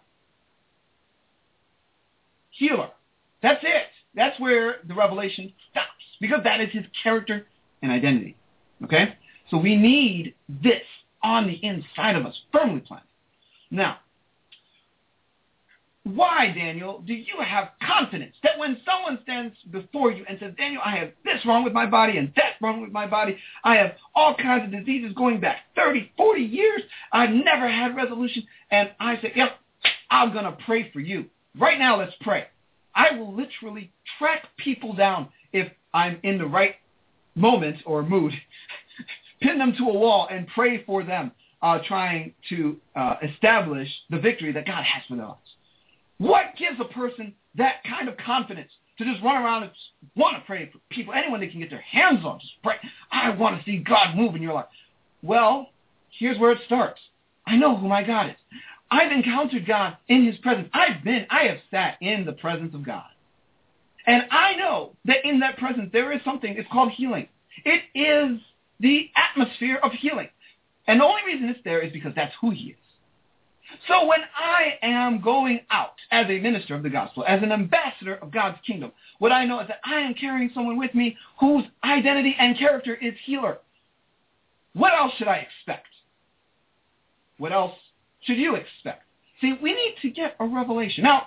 A: Healer. That's it. That's where the revelation stops, because that is his character and identity. Okay? So we need this on the inside of us, firmly planted. Now, why, Daniel, do you have confidence that when someone stands before you and says, Daniel, I have this wrong with my body and that wrong with my body. I have all kinds of diseases going back thirty, forty years. I've never had resolution. And I say, yep, I'm going to pray for you. Right now, let's pray. I will literally track people down if I'm in the right moment or mood, pin them to a wall and pray for them, uh, trying to uh, establish the victory that God has for their lives. What gives a person that kind of confidence to just run around and want to pray for people, anyone they can get their hands on, just pray, I want to see God move in your life? Well, here's where it starts. I know who my God is. I've encountered God in his presence. I've been, I have sat in the presence of God. And I know that in that presence there is something, it's called healing. It is the atmosphere of healing. And the only reason it's there is because that's who he is. So when I am going out as a minister of the gospel, as an ambassador of God's kingdom, what I know is that I am carrying someone with me whose identity and character is healer. What else should I expect? What else should you expect? See, we need to get a revelation. Now,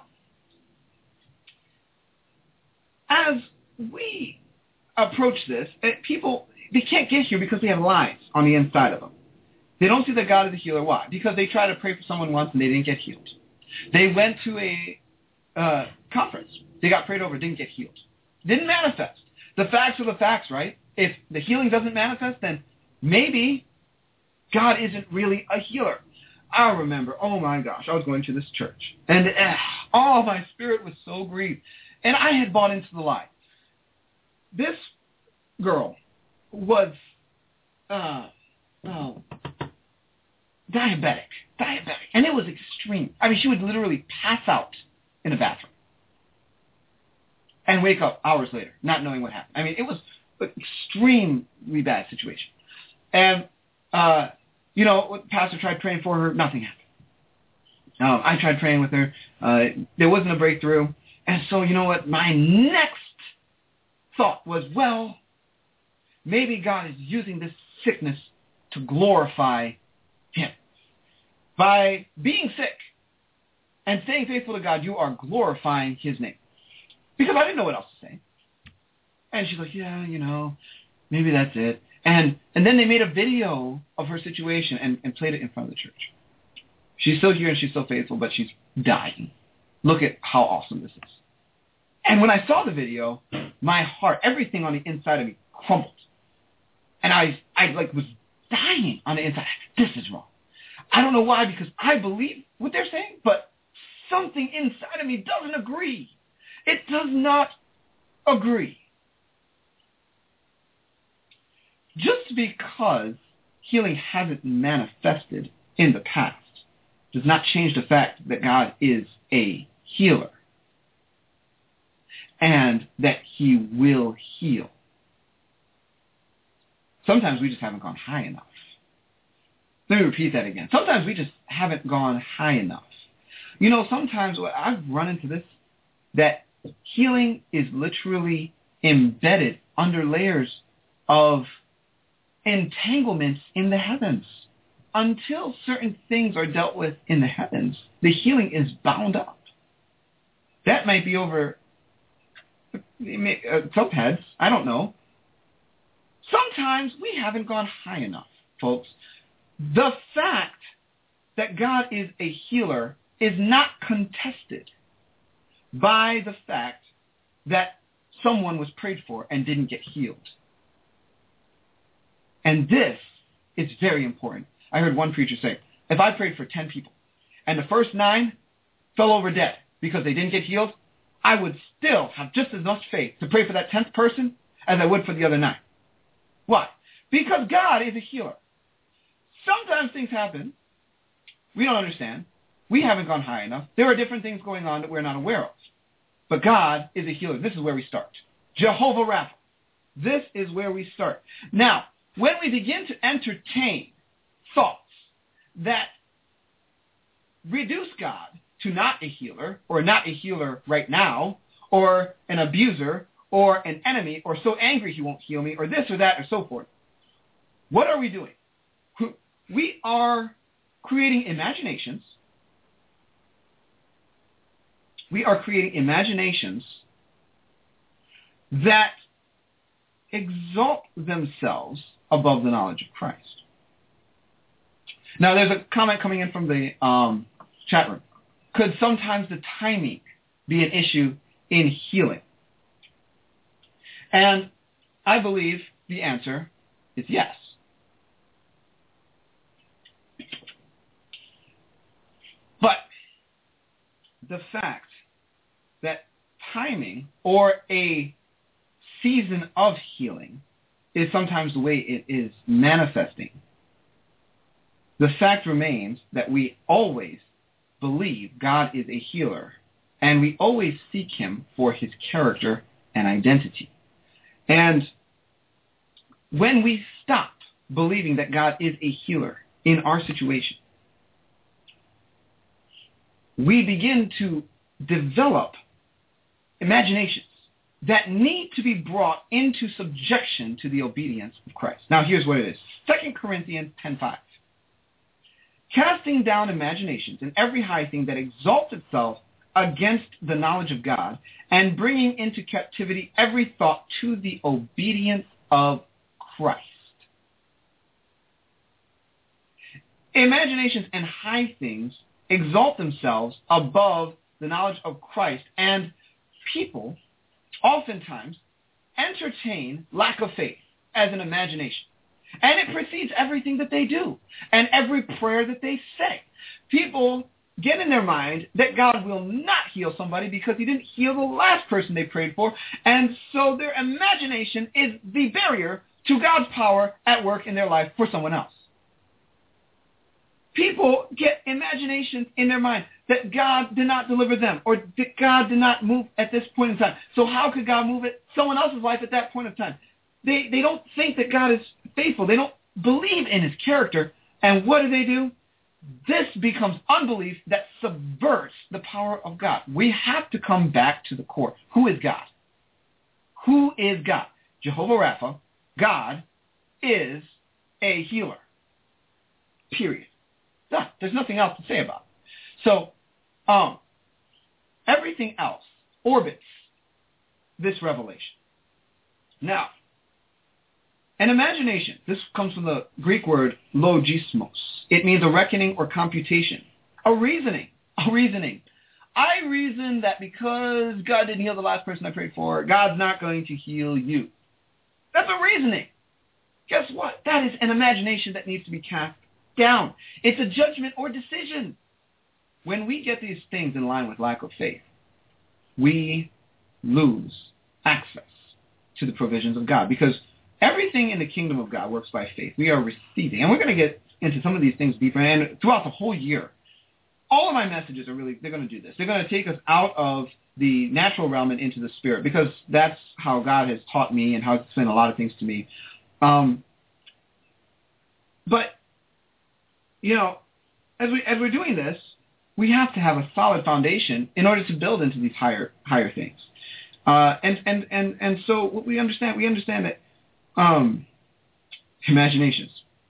A: as we approach this, people, they can't get here because they have lies on the inside of them. They don't see that God is a healer. Why? Because they tried to pray for someone once and they didn't get healed. They went to a uh, conference. They got prayed over, didn't get healed. Didn't manifest. The facts are the facts, right? If the healing doesn't manifest, then maybe God isn't really a healer. I remember, oh my gosh, I was going to this church. And uh, oh, my spirit was so grieved. And I had bought into the lie. This girl was uh, oh, diabetic. Diabetic. And it was extreme. I mean, she would literally pass out in the bathroom and wake up hours later, not knowing what happened. I mean, it was an extremely bad situation. And, uh, you know, the pastor tried praying for her. Nothing happened. Um, I tried praying with her. Uh, there wasn't a breakthrough. And so, you know what? My next thought was, well, maybe God is using this sickness to glorify him. By being sick and staying faithful to God, you are glorifying his name. Because I didn't know what else to say. And she's like, yeah, you know, maybe that's it. And and then they made a video of her situation and, and played it in front of the church. She's still here and she's still faithful, but she's dying. Look at how awesome this is. And when I saw the video, my heart, everything on the inside of me crumbled. And I, I like was dying on the inside. This is wrong. I don't know why, because I believe what they're saying, but something inside of me doesn't agree. It does not agree. Just because healing hasn't manifested in the past does not change the fact that God is a healer and that he will heal. Sometimes we just haven't gone high enough. Let me repeat that again. Sometimes we just haven't gone high enough. You know, sometimes I've run into this, that healing is literally embedded under layers of entanglements in the heavens. Until certain things are dealt with in the heavens, the healing is bound up. That might be over some heads. I don't know. Sometimes we haven't gone high enough, folks. The fact that God is a healer is not contested by the fact that someone was prayed for and didn't get healed. And this is very important. I heard one preacher say, if I prayed for ten people and the first nine fell over dead because they didn't get healed, I would still have just as much faith to pray for that tenth person as I would for the other nine. Why? Because God is a healer. Sometimes things happen. We don't understand. We haven't gone high enough. There are different things going on that we're not aware of. But God is a healer. This is where we start. Jehovah Rapha. This is where we start. Now, when we begin to entertain thoughts that reduce God to not a healer, or not a healer right now, or an abuser, or an enemy, or so angry he won't heal me, or this or that, or so forth, what are we doing? We are creating imaginations we are creating imaginations that exalt themselves above the knowledge of Christ. Now, there's a comment coming in from the um, chat room. Could sometimes the timing be an issue in healing? And I believe the answer is yes. But the fact that timing or a season of healing is sometimes the way it is manifesting, the fact remains that we always believe God is a healer, and we always seek him for his character and identity. And when we stop believing that God is a healer in our situation, we begin to develop imaginations that need to be brought into subjection to the obedience of Christ. Now, here's what it is. Second Corinthians ten five. Casting down imaginations and every high thing that exalts itself against the knowledge of God, and bringing into captivity every thought to the obedience of Christ. Imaginations and high things exalt themselves above the knowledge of Christ, and people oftentimes entertain lack of faith as an imagination. And it precedes everything that they do and every prayer that they say. People get in their mind that God will not heal somebody because he didn't heal the last person they prayed for, and so their imagination is the barrier to God's power at work in their life for someone else. People get imaginations in their mind that God did not deliver them, or that God did not move at this point in time. So how could God move at someone else's life at that point in time? They, they don't think that God is faithful. They don't believe in his character. And what do they do? This becomes unbelief that subverts the power of God. We have to come back to the core. Who is God? Who is God? Jehovah Rapha, God, is a healer. Period. Done. There's nothing else to say about it. So, um, everything else orbits this revelation. Now, an imagination, this comes from the Greek word logismos. It means a reckoning or computation, a reasoning, a reasoning. I reason that because God didn't heal the last person I prayed for, God's not going to heal you. That's a reasoning. Guess what? That is an imagination that needs to be cast down. It's a judgment or decision. When we get these things in line with lack of faith, we lose access to the provisions of God, because everything in the kingdom of God works by faith. We are receiving. And we're going to get into some of these things deeper. And throughout the whole year, all of my messages are really, they're going to do this. They're going to take us out of the natural realm and into the spirit, because that's how God has taught me and how He's explained a lot of things to me. Um, but, you know, as, we, as we're doing this, we have to have a solid foundation in order to build into these higher higher things. Uh, and, and, and, and so what we understand, we understand that Um, imaginations.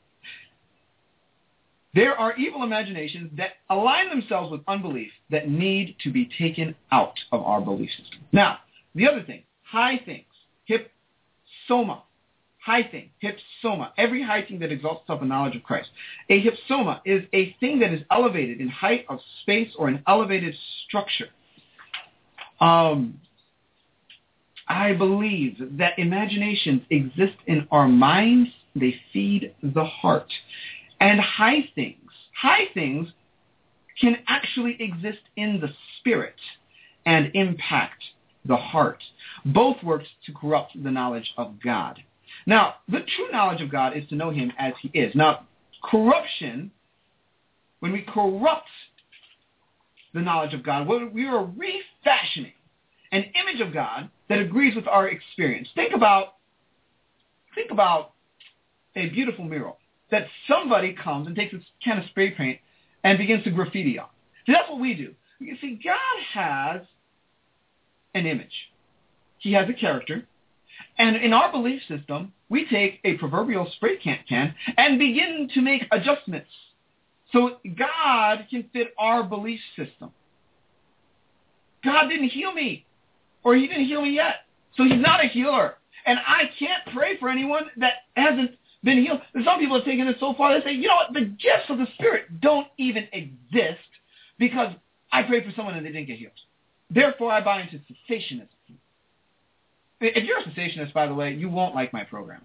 A: There are evil imaginations that align themselves with unbelief that need to be taken out of our belief system. Now, the other thing, high things, hypsoma, high thing, hypsoma, every high thing that exalts itself in knowledge of Christ. A hypsoma is a thing that is elevated in height of space or an elevated structure. Um... I believe that imaginations exist in our minds. They feed the heart. And high things, high things can actually exist in the spirit and impact the heart. Both work to corrupt the knowledge of God. Now, the true knowledge of God is to know him as he is. Now, corruption, when we corrupt the knowledge of God, we are refashioning an image of God that agrees with our experience. Think about, think about a beautiful mural that somebody comes and takes a can of spray paint and begins to graffiti on. See, that's what we do. You see, God has an image. He has a character. And in our belief system, we take a proverbial spray can, can and begin to make adjustments so God can fit our belief system. God didn't heal me, or he didn't heal me yet. So he's not a healer. And I can't pray for anyone that hasn't been healed. And some people have taken it so far, they say, you know what, the gifts of the Spirit don't even exist because I prayed for someone and they didn't get healed. Therefore, I buy into cessationism. If you're a cessationist, by the way, you won't like my program.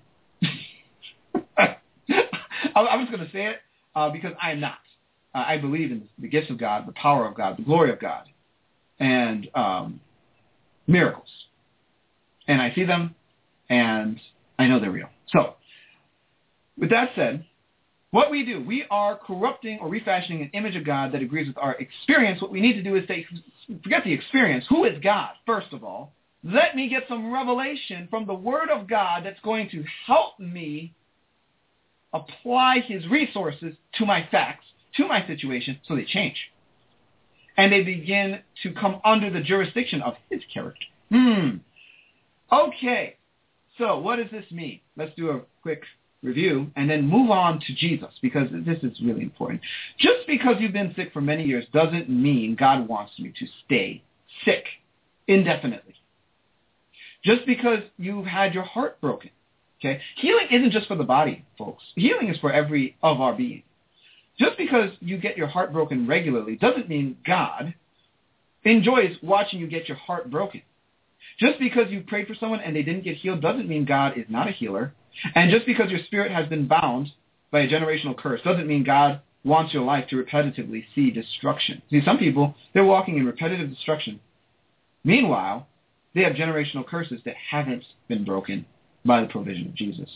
A: I'm just going to say it uh, because I am not. Uh, I believe in the gifts of God, the power of God, the glory of God, and um, miracles. And I see them, and I know they're real. So, with that said, what we do, we are corrupting or refashioning an image of God that agrees with our experience. What we need to do is say, forget the experience. Who is God, first of all? Let me get some revelation from the Word of God that's going to help me apply his resources to my facts, to my situation, so they change. And they begin to come under the jurisdiction of his character. Hmm. Okay. So what does this mean? Let's do a quick review and then move on to Jesus, because this is really important. Just because you've been sick for many years doesn't mean God wants you to stay sick indefinitely. Just because you've had your heart broken. Okay? Healing isn't just for the body, folks. Healing is for every of our being. Just because you get your heart broken regularly doesn't mean God enjoys watching you get your heart broken. Just because you prayed for someone and they didn't get healed doesn't mean God is not a healer. And just because your spirit has been bound by a generational curse doesn't mean God wants your life to repetitively see destruction. See, some people, they're walking in repetitive destruction. Meanwhile, they have generational curses that haven't been broken by the provision of Jesus.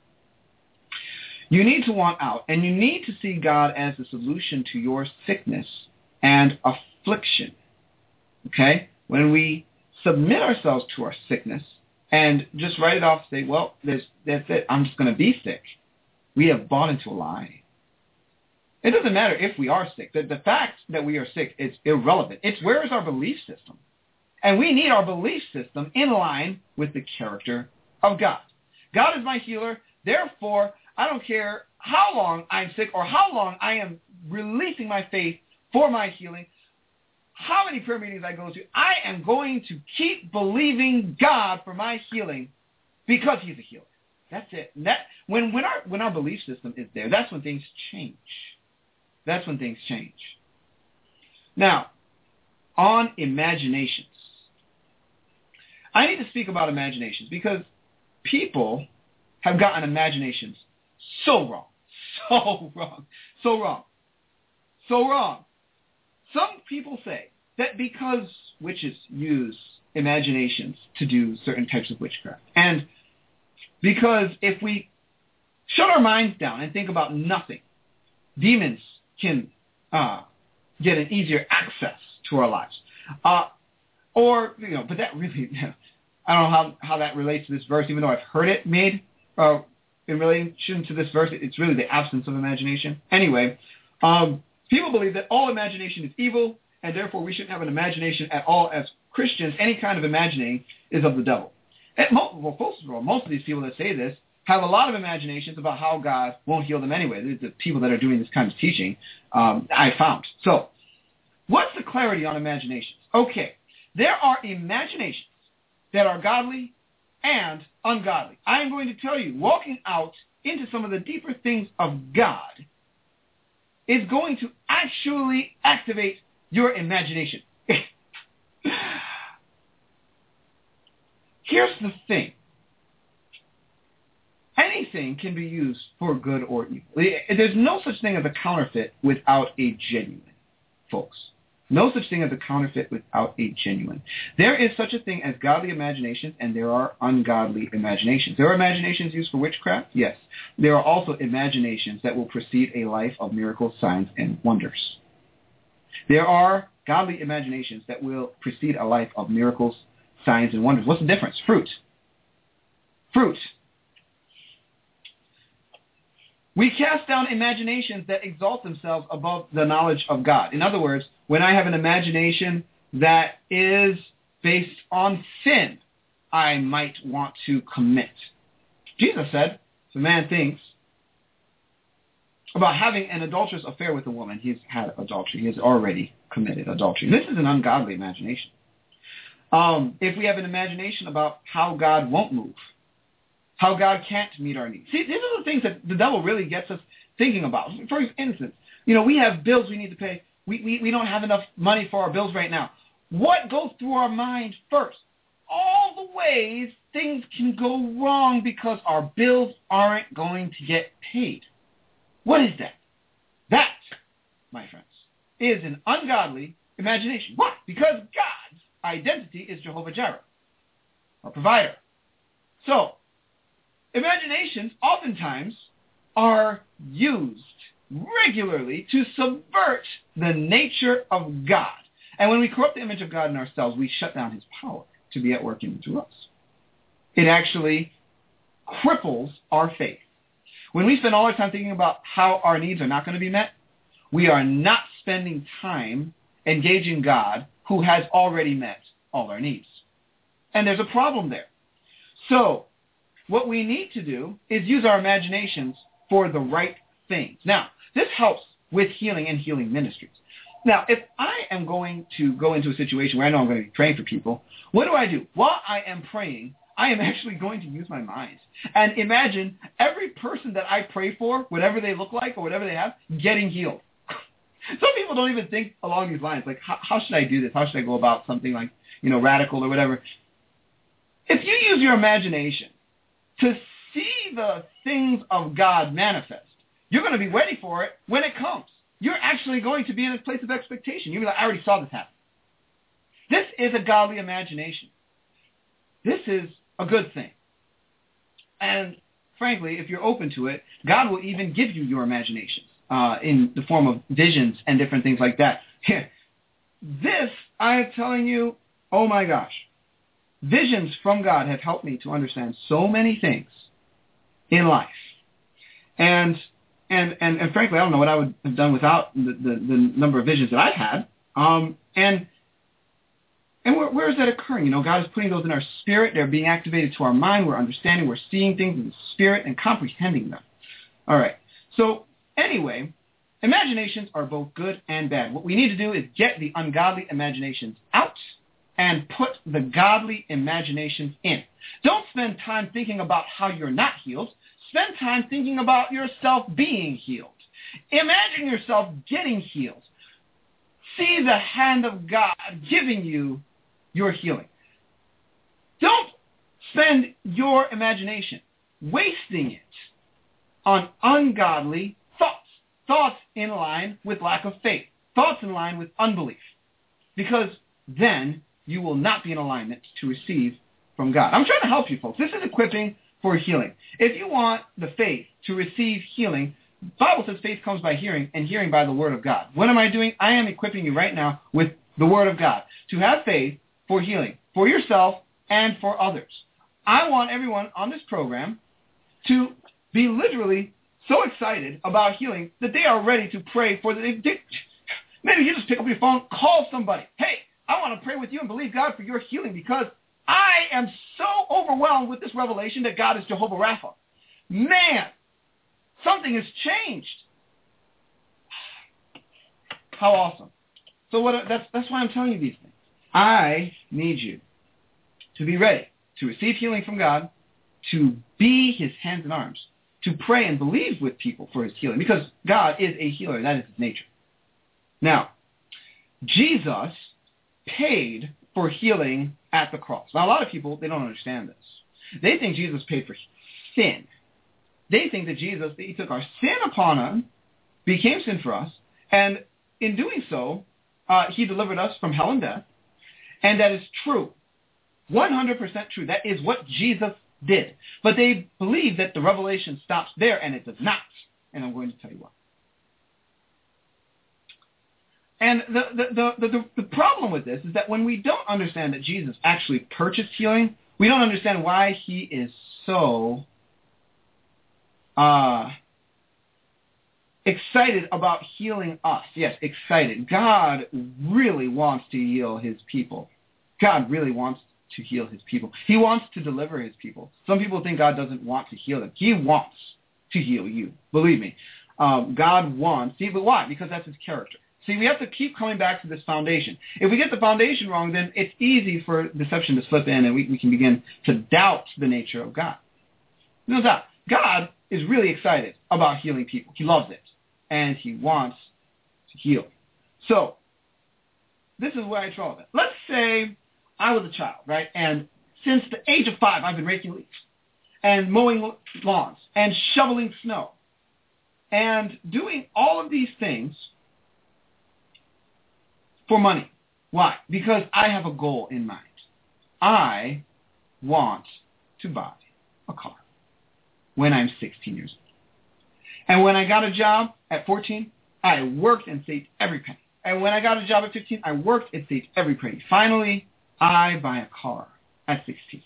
A: You need to want out, and you need to see God as the solution to your sickness and affliction. Okay? When we submit ourselves to our sickness and just write it off and say, well, there's, that's it, I'm just going to be sick, we have bought into a lie. It doesn't matter if we are sick. The, the fact that we are sick is irrelevant. It's where is our belief system? And we need our belief system in line with the character of God. God is my healer. Therefore, I don't care how long I'm sick or how long I am releasing my faith for my healing, how many prayer meetings I go to, I am going to keep believing God for my healing because he's a healer. That's it. That when, when, our, when our belief system is there, that's when things change. That's when things change. Now, on imaginations. I need to speak about imaginations because people have gotten imaginations so wrong, so wrong, so wrong, so wrong. Some people say that because witches use imaginations to do certain types of witchcraft, and because if we shut our minds down and think about nothing, demons can uh, get an easier access to our lives. Uh, or, you know, but that really, I don't know how, how that relates to this verse, even though I've heard it made uh, in relation to this verse. It's really the absence of imagination. Anyway, um, people believe that all imagination is evil, and therefore we shouldn't have an imagination at all as Christians. Any kind of imagining is of the devil. And most, well, first of all, most of these people that say this have a lot of imaginations about how God won't heal them anyway. The, the people that are doing this kind of teaching, um, I found. So, what's the clarity on imaginations? Okay, there are imaginations that are godly and ungodly. I am going to tell you, walking out into some of the deeper things of God is going to actually activate your imagination. Here's the thing. Anything can be used for good or evil. There's no such thing as a counterfeit without a genuine, folks. No such thing as a counterfeit without a genuine. There is such a thing as godly imaginations, and there are ungodly imaginations. There are imaginations used for witchcraft, yes. There are also imaginations that will precede a life of miracles, signs, and wonders. There are godly imaginations that will precede a life of miracles, signs, and wonders. What's the difference? Fruit. Fruit. We cast down imaginations that exalt themselves above the knowledge of God. In other words, when I have an imagination that is based on sin, I might want to commit. Jesus said, if a man thinks about having an adulterous affair with a woman, he's had adultery. He has already committed adultery. This is an ungodly imagination. Um, if we have an imagination about how God won't move, how God can't meet our needs. See, these are the things that the devil really gets us thinking about. For instance, you know, we have bills we need to pay. We, we, we don't have enough money for our bills right now. What goes through our mind first? All the ways things can go wrong because our bills aren't going to get paid. What is that? That, my friends, is an ungodly imagination. Why? Because God's identity is Jehovah Jireh, our provider. So, imaginations oftentimes are used regularly to subvert the nature of God. And when we corrupt the image of God in ourselves, we shut down his power to be at work in and through us. It actually cripples our faith. When we spend all our time thinking about how our needs are not going to be met, we are not spending time engaging God who has already met all our needs. And there's a problem there. So what we need to do is use our imaginations for the right things. Now, this helps with healing and healing ministries. Now, if I am going to go into a situation where I know I'm going to be praying for people, what do I do? While I am praying, I am actually going to use my mind and imagine every person that I pray for, whatever they look like or whatever they have, getting healed. Some people don't even think along these lines, like, how, how should I do this? How should I go about something like, you know, radical or whatever? If you use your imagination to see the things of God manifest, you're going to be ready for it when it comes. You're actually going to be in a place of expectation. You'll be like, I already saw this happen. This is a godly imagination. This is a good thing. And frankly, if you're open to it, God will even give you your imaginations uh, in the form of visions and different things like that. This, I am telling you, oh my gosh, visions from God have helped me to understand so many things in life. And And, and and frankly, I don't know what I would have done without the, the, the number of visions that I've had. Um, and and where, where is that occurring? You know, God is putting those in our spirit. They're being activated to our mind. We're understanding. We're seeing things in the spirit and comprehending them. All right. So anyway, imaginations are both good and bad. What we need to do is get the ungodly imaginations out and put the godly imaginations in. Don't spend time thinking about how you're not healed. Spend time thinking about yourself being healed. Imagine yourself getting healed. See the hand of God giving you your healing. Don't spend your imagination wasting it on ungodly thoughts. Thoughts in line with lack of faith. Thoughts in line with unbelief. Because then you will not be in alignment to receive from God. I'm trying to help you folks. This is equipping for healing. If you want the faith to receive healing, the Bible says faith comes by hearing, and hearing by the word of God. What am I doing? I am equipping you right now with the word of God to have faith for healing, for yourself and for others. I want everyone on this program to be literally so excited about healing that they are ready to pray for the... They, maybe you just pick up your phone, call somebody. Hey, I want to pray with you and believe God for your healing because I am so overwhelmed with this revelation that God is Jehovah Rapha. Man, something has changed. How awesome. So what? That's, that's why I'm telling you these things. I need you to be ready to receive healing from God, to be his hands and arms, to pray and believe with people for his healing, because God is a healer. That is his nature. Now, Jesus paid for healing at the cross. Now, a lot of people, they don't understand this. They think Jesus paid for sin. They think that Jesus, he took our sin upon him, became sin for us, and in doing so, uh, he delivered us from hell and death. And that is true. one hundred percent true. That is what Jesus did. But they believe that the revelation stops there, and it does not. And I'm going to tell you why. And the, the, the, the, the problem with this is that when we don't understand that Jesus actually purchased healing, we don't understand why he is so uh, excited about healing us. Yes, excited. God really wants to heal his people. God really wants to heal his people. He wants to deliver his people. Some people think God doesn't want to heal them. He wants to heal you. Believe me. Um, God wants, see, but why? Because that's his character. See, we have to keep coming back to this foundation. If we get the foundation wrong, then it's easy for deception to slip in and we, we can begin to doubt the nature of God. No doubt. God is really excited about healing people. He loves it. And he wants to heal. So, this is where I draw it. Let's say I was a child, right? And since the age of five, I've been raking leaves and mowing lawns and shoveling snow and doing all of these things for money. Why? Because I have a goal in mind. I want to buy a car when I'm sixteen years old. And when I got a job at fourteen, I worked and saved every penny. And when I got a job at fifteen, I worked and saved every penny. Finally, I buy a car at sixteen.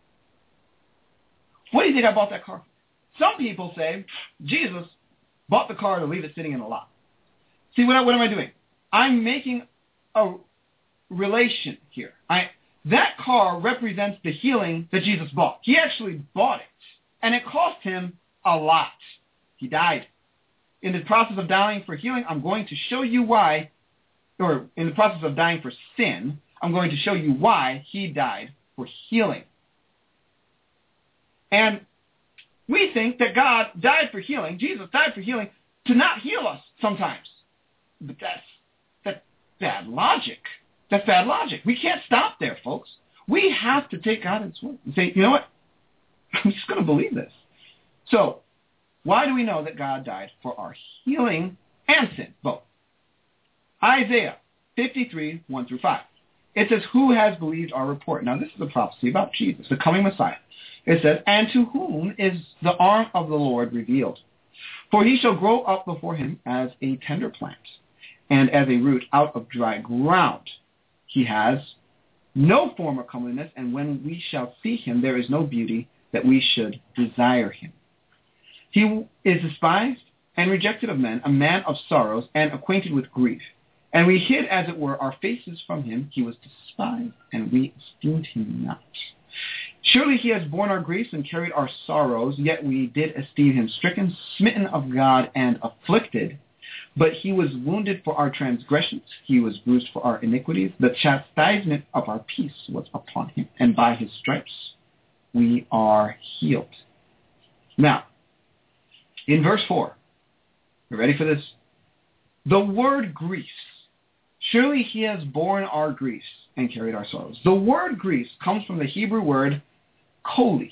A: What do you think I bought that car for? Some people say, Jesus bought the car to leave it sitting in a lot. See, what, what am I doing? I'm making a relation here. I, that car represents the healing that Jesus bought. He actually bought it. And it cost him a lot. He died. In the process of dying for healing, I'm going to show you why, or in the process of dying for sin, I'm going to show you why he died for healing. And we think that God died for healing, Jesus died for healing, to not heal us sometimes. But that's, that's bad logic. That's bad logic. We can't stop there, folks. We have to take God at his word and say, you know what? I'm just going to believe this. So, why do we know that God died for our healing and sin? Both. Isaiah fifty-three, one through five. It says, who has believed our report? Now, this is a prophecy about Jesus, the coming Messiah. It says, and to whom is the arm of the Lord revealed? For he shall grow up before him as a tender plant, and as a root out of dry ground. He has no form or comeliness, and when we shall see him, there is no beauty that we should desire him. He is despised and rejected of men, a man of sorrows and acquainted with grief. And we hid, as it were, our faces from him. He was despised, and we esteemed him not. Surely he has borne our griefs and carried our sorrows, yet we did esteem him stricken, smitten of God, and afflicted. But he was wounded for our transgressions. He was bruised for our iniquities. The chastisement of our peace was upon him, and by his stripes we are healed. Now, in verse four, you ready for this? The word griefs. Surely he has borne our griefs and carried our sorrows. The word griefs comes from the Hebrew word choli,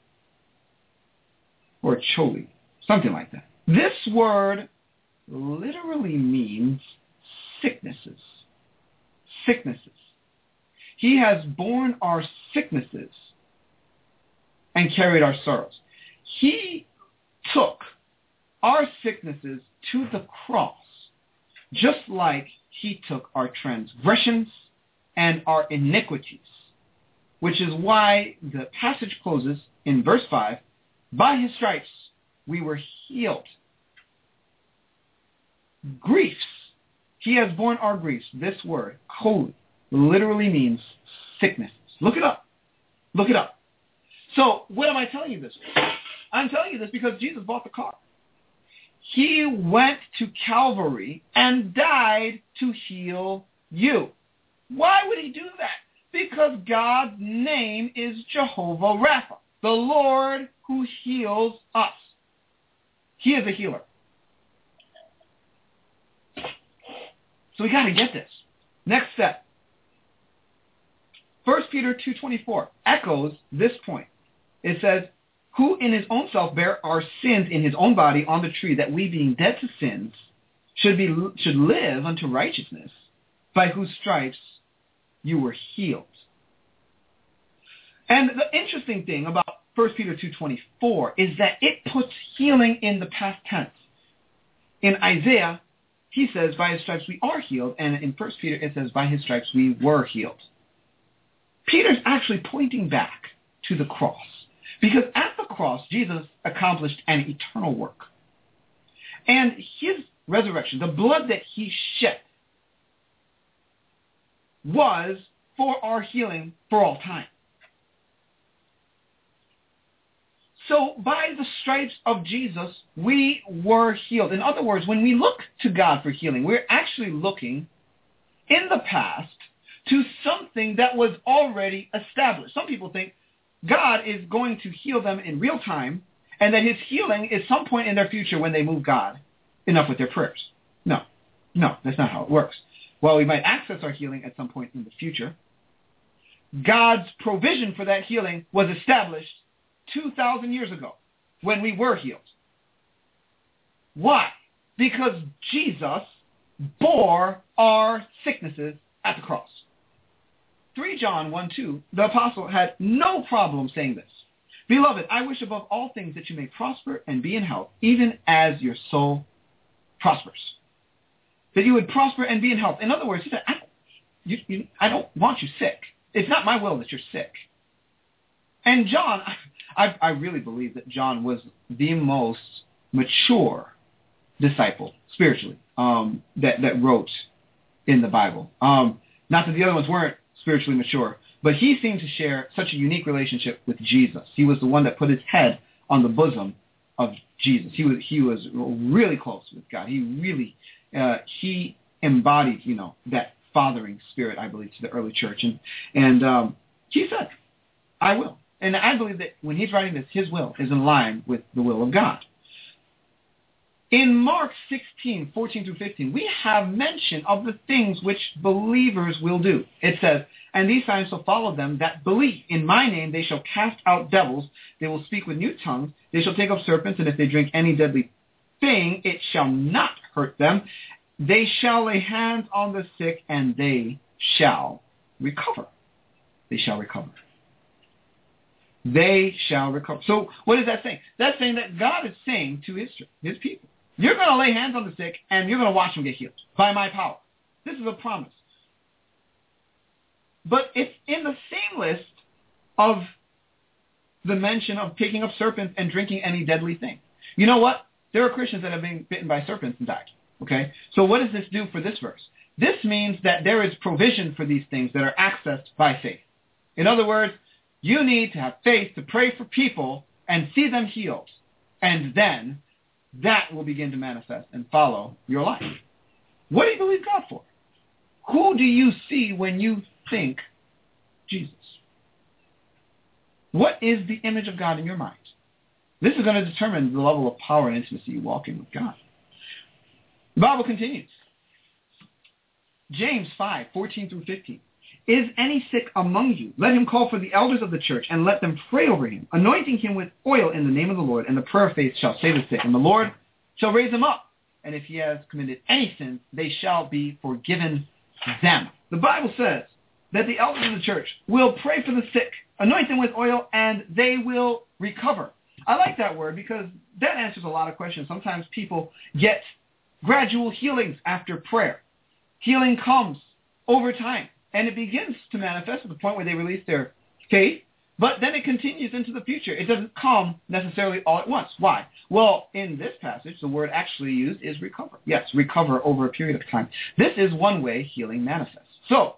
A: or choli, something like that. This word literally means sicknesses. Sicknesses. He has borne our sicknesses and carried our sorrows. He took our sicknesses to the cross, just like he took our transgressions and our iniquities, which is why the passage closes in verse five, by his stripes we were healed. Griefs. He has borne our griefs. This word, choli, literally means sicknesses. Look it up. Look it up. So what am I telling you this? I'm telling you this because Jesus bought the car. He went to Calvary and died to heal you. Why would he do that? Because God's name is Jehovah Rapha, the Lord who heals us. He is a healer. So we got to get this. Next step. First Peter two twenty-four echoes this point. It says, who in his own self bare our sins in his own body on the tree, that we, being dead to sins, should be should live unto righteousness, by whose stripes you were healed. And the interesting thing about First Peter two twenty-four is that it puts healing in the past tense. In Isaiah, he says, by his stripes we are healed, and in First Peter it says, by his stripes we were healed. Peter's actually pointing back to the cross. Because at the cross, Jesus accomplished an eternal work. And his resurrection, the blood that he shed, was for our healing for all time. So by the stripes of Jesus, we were healed. In other words, when we look to God for healing, we're actually looking in the past to something that was already established. Some people think God is going to heal them in real time and that his healing is some point in their future when they move God enough with their prayers. No, no, that's not how it works. While we might access our healing at some point in the future, God's provision for that healing was established two thousand years ago when we were healed. Why? Because Jesus bore our sicknesses at the cross. Three John one two, the apostle had no problem saying this. Beloved, I wish above all things that you may prosper and be in health, even as your soul prospers. That you would prosper and be in health. In other words, he said, I don't, you, you, I don't want you sick. It's not my will that you're sick. And John, I, I really believe that John was the most mature disciple, spiritually, um, that, that wrote in the Bible. Um, not that the other ones weren't spiritually mature, but he seemed to share such a unique relationship with Jesus. He was the one that put his head on the bosom of Jesus. He was he was really close with God. He really uh, he embodied, you know, that fathering spirit, I believe, to the early church. And and um, he said, "I will." And I believe that when he's writing this, his will is in line with the will of God. In Mark sixteen, fourteen through fifteen, we have mention of the things which believers will do. It says, and these signs shall follow them that believe. In my name they shall cast out devils. They will speak with new tongues. They shall take up serpents, and if they drink any deadly thing, it shall not hurt them. They shall lay hands on the sick, and they shall recover. They shall recover. They shall recover. So what is that saying? That's saying that God is saying to his, his people, you're going to lay hands on the sick, and you're going to watch them get healed by my power. This is a promise. But it's in the same list of the mention of picking up serpents and drinking any deadly thing. You know what? There are Christians that have been bitten by serpents and died. Okay? So what does this do for this verse? This means that there is provision for these things that are accessed by faith. In other words, you need to have faith to pray for people and see them healed. And then that will begin to manifest and follow your life. What do you believe God for? Who do you see when you think Jesus? What is the image of God in your mind? This is going to determine the level of power and intimacy you walk in with God. The Bible continues. James five, fourteen through fifteen. Is any sick among you? Let him call for the elders of the church and let them pray over him, anointing him with oil in the name of the Lord, and the prayer of faith shall save the sick, and the Lord shall raise him up. And if he has committed any sin, they shall be forgiven them. The Bible says that the elders of the church will pray for the sick, anoint them with oil, and they will recover. I like that word because that answers a lot of questions. Sometimes people get gradual healings after prayer. Healing comes over time. And it begins to manifest at the point where they release their faith, but then it continues into the future. It doesn't come necessarily all at once. Why? Well, in this passage, the word actually used is recover. Yes, recover over a period of time. This is one way healing manifests. So,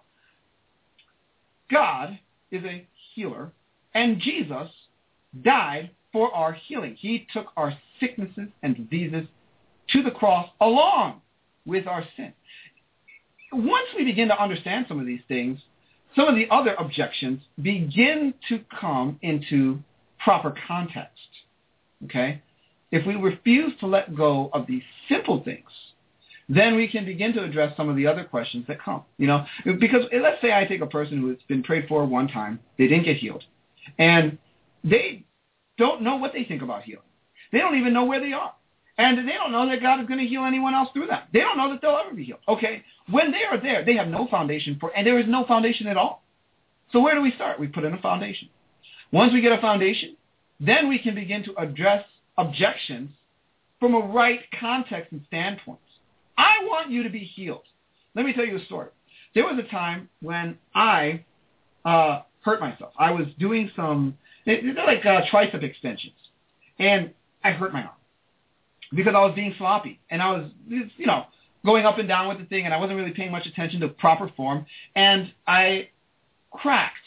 A: God is a healer, and Jesus died for our healing. He took our sicknesses and diseases to the cross along with our sin. Once we begin to understand some of these things, some of the other objections begin to come into proper context. Okay? If we refuse to let go of these simple things, then we can begin to address some of the other questions that come. You know, because let's say I take a person who has been prayed for one time, they didn't get healed, and they don't know what they think about healing. They don't even know where they are. And they don't know that God is going to heal anyone else through them. They don't know that they'll ever be healed. Okay, when they are there, they have no foundation for, and there is no foundation at all. So where do we start? We put in a foundation. Once we get a foundation, then we can begin to address objections from a right context and standpoint. I want you to be healed. Let me tell you a story. There was a time when I uh, hurt myself. I was doing some, they're like uh, tricep extensions, and I hurt my arm. Because I was being sloppy, and I was, you know, going up and down with the thing, and I wasn't really paying much attention to proper form, and I cracked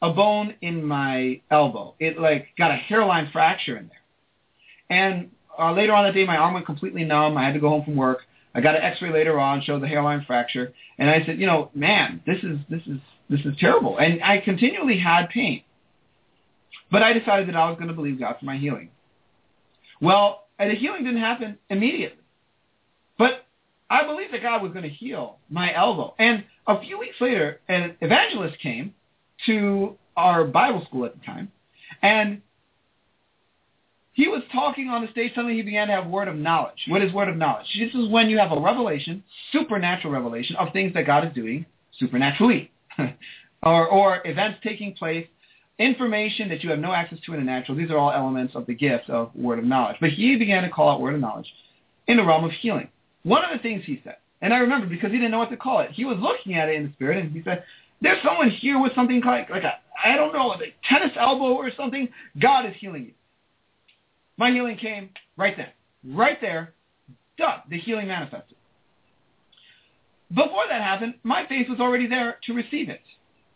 A: a bone in my elbow. It like got a hairline fracture in there. And uh, later on that day, my arm went completely numb. I had to go home from work. I got an X-ray later on, showed the hairline fracture, and I said, you know, man, this is this is this is terrible. And I continually had pain, but I decided that I was going to believe God for my healing. Well, and the healing didn't happen immediately, but I believed that God was going to heal my elbow. And a few weeks later, an evangelist came to our Bible school at the time, and he was talking on the stage. Suddenly he began to have word of knowledge. What is word of knowledge? This is when you have a revelation, supernatural revelation of things that God is doing supernaturally, or, or events taking place, information that you have no access to in the natural. These are all elements of the gift of word of knowledge. But he began to call out word of knowledge in the realm of healing. One of the things he said, and I remember because he didn't know what to call it, he was looking at it in the spirit, and he said, there's someone here with something like, like a, I don't know, a tennis elbow or something. God is healing you. My healing came right then. Right there. Done. The healing manifested. Before that happened, my faith was already there to receive it.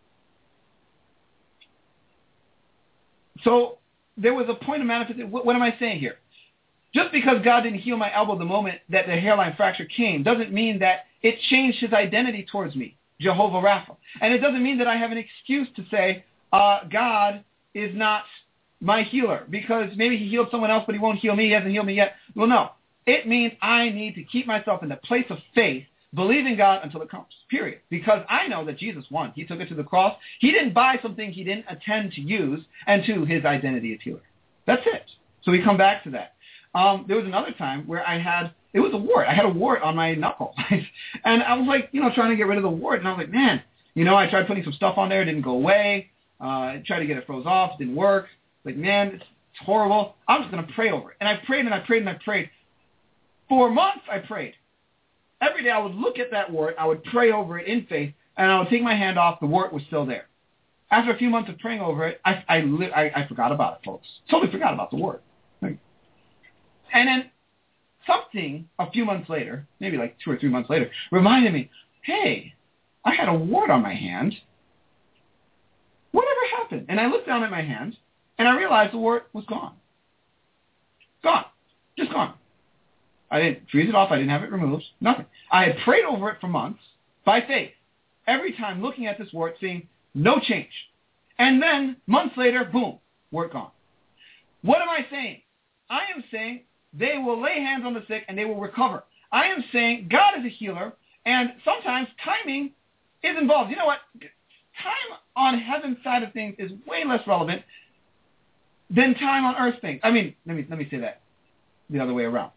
A: So there was a point of manifestation. What, what am I saying here? Just because God didn't heal my elbow the moment that the hairline fracture came doesn't mean that it changed his identity towards me, Jehovah Rapha. And it doesn't mean that I have an excuse to say, uh, God is not my healer, because maybe he healed someone else, but he won't heal me. He hasn't healed me yet. Well, no. It means I need to keep myself in the place of faith, believing God until it comes, period. Because I know that Jesus won. He took it to the cross. He didn't buy something he didn't intend to use, and to his identity as healer. That's it. So we come back to that. Um, there was another time where I had, it was a wart. I had a wart on my knuckle. And I was like, you know, trying to get rid of the wart. And I was like, man, you know, I tried putting some stuff on there. It didn't go away. Uh, I tried to get it froze off. It didn't work. Like, man, it's horrible. I'm just going to pray over it. And I prayed and I prayed and I prayed. For months I prayed. Every day I would look at that wart. I would pray over it in faith. And I would take my hand off. The wart was still there. After a few months of praying over it, I, I, I, I forgot about it, folks. Totally forgot about the wart. And then something a few months later, maybe like two or three months later, reminded me, hey, I had a wart on my hand. Whatever happened? And I looked down at my hand. And I realized the wart was gone. Gone. Just gone. I didn't freeze it off. I didn't have it removed. Nothing. I had prayed over it for months by faith. Every time looking at this wart, seeing no change. And then months later, boom, wart gone. What am I saying? I am saying they will lay hands on the sick and they will recover. I am saying God is a healer, and sometimes timing is involved. You know what? Time on heaven's side of things is way less relevant than time on earth things. I mean, let me let me say that the other way around.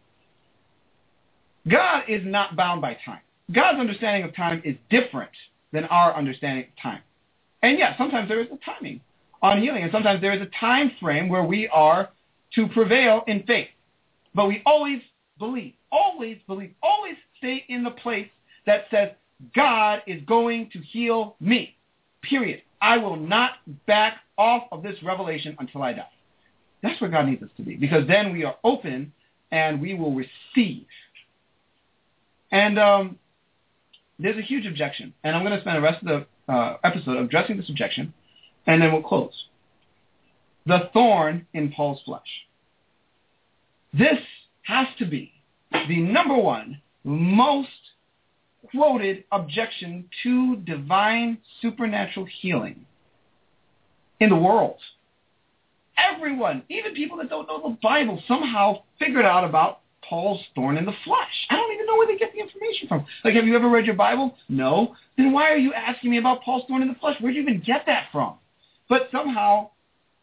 A: God is not bound by time. God's understanding of time is different than our understanding of time. And yeah, sometimes there is a timing on healing, and sometimes there is a time frame where we are to prevail in faith. But we always believe, always believe, always stay in the place that says, God is going to heal me, period. I will not back off of this revelation until I die. That's where God needs us to be, because then we are open and we will receive. And um, there's a huge objection, and I'm going to spend the rest of the uh, episode addressing this objection, and then we'll close. The thorn in Paul's flesh. This has to be the number one most quoted objection to divine supernatural healing in the world. Everyone, even people that don't know the Bible, somehow figured out about Paul's thorn in the flesh. I don't even know where they get the information from. Like, have you ever read your Bible? No. Then why are you asking me about Paul's thorn in the flesh? Where did you even get that from? But somehow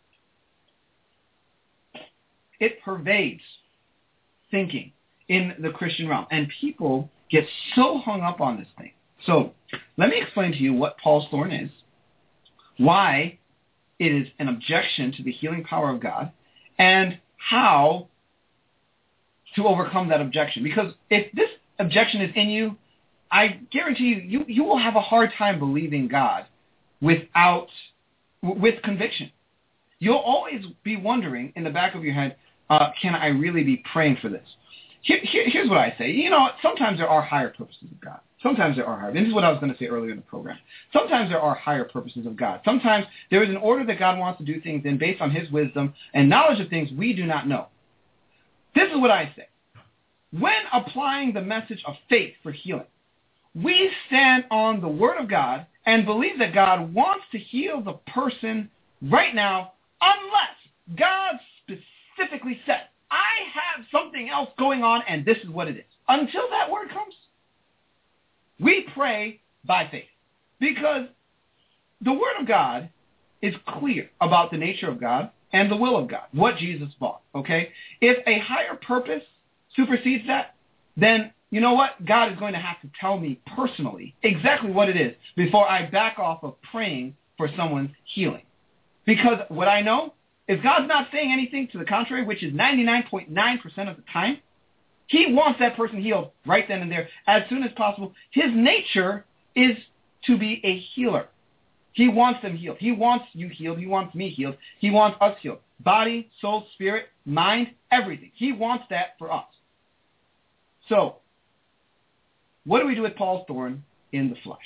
A: it pervades thinking in the Christian realm. And people get so hung up on this thing. So let me explain to you what Paul's thorn is, why it is an objection to the healing power of God, and how to overcome that objection. Because if this objection is in you, I guarantee you, you, you will have a hard time believing God without, with conviction. You'll always be wondering in the back of your head, uh, can I really be praying for this? Here, here, here's what I say. You know, sometimes there are higher purposes of God. Sometimes there are higher. This is what I was going to say earlier in the program. Sometimes there are higher purposes of God. Sometimes there is an order that God wants to do things in based on his wisdom and knowledge of things we do not know. This is what I say. When applying the message of faith for healing, we stand on the word of God and believe that God wants to heal the person right now unless God specifically said, I have something else going on and this is what it is. Until that word comes, we pray by faith because the word of God is clear about the nature of God and the will of God, what Jesus bought, okay? If a higher purpose supersedes that, then you know what? God is going to have to tell me personally exactly what it is before I back off of praying for someone's healing. Because what I know is God's not saying anything to the contrary, which is ninety-nine point nine percent of the time. He wants that person healed right then and there as soon as possible. His nature is to be a healer. He wants them healed. He wants you healed. He wants me healed. He wants us healed. Body, soul, spirit, mind, everything. He wants that for us. So, what do we do with Paul's thorn in the flesh?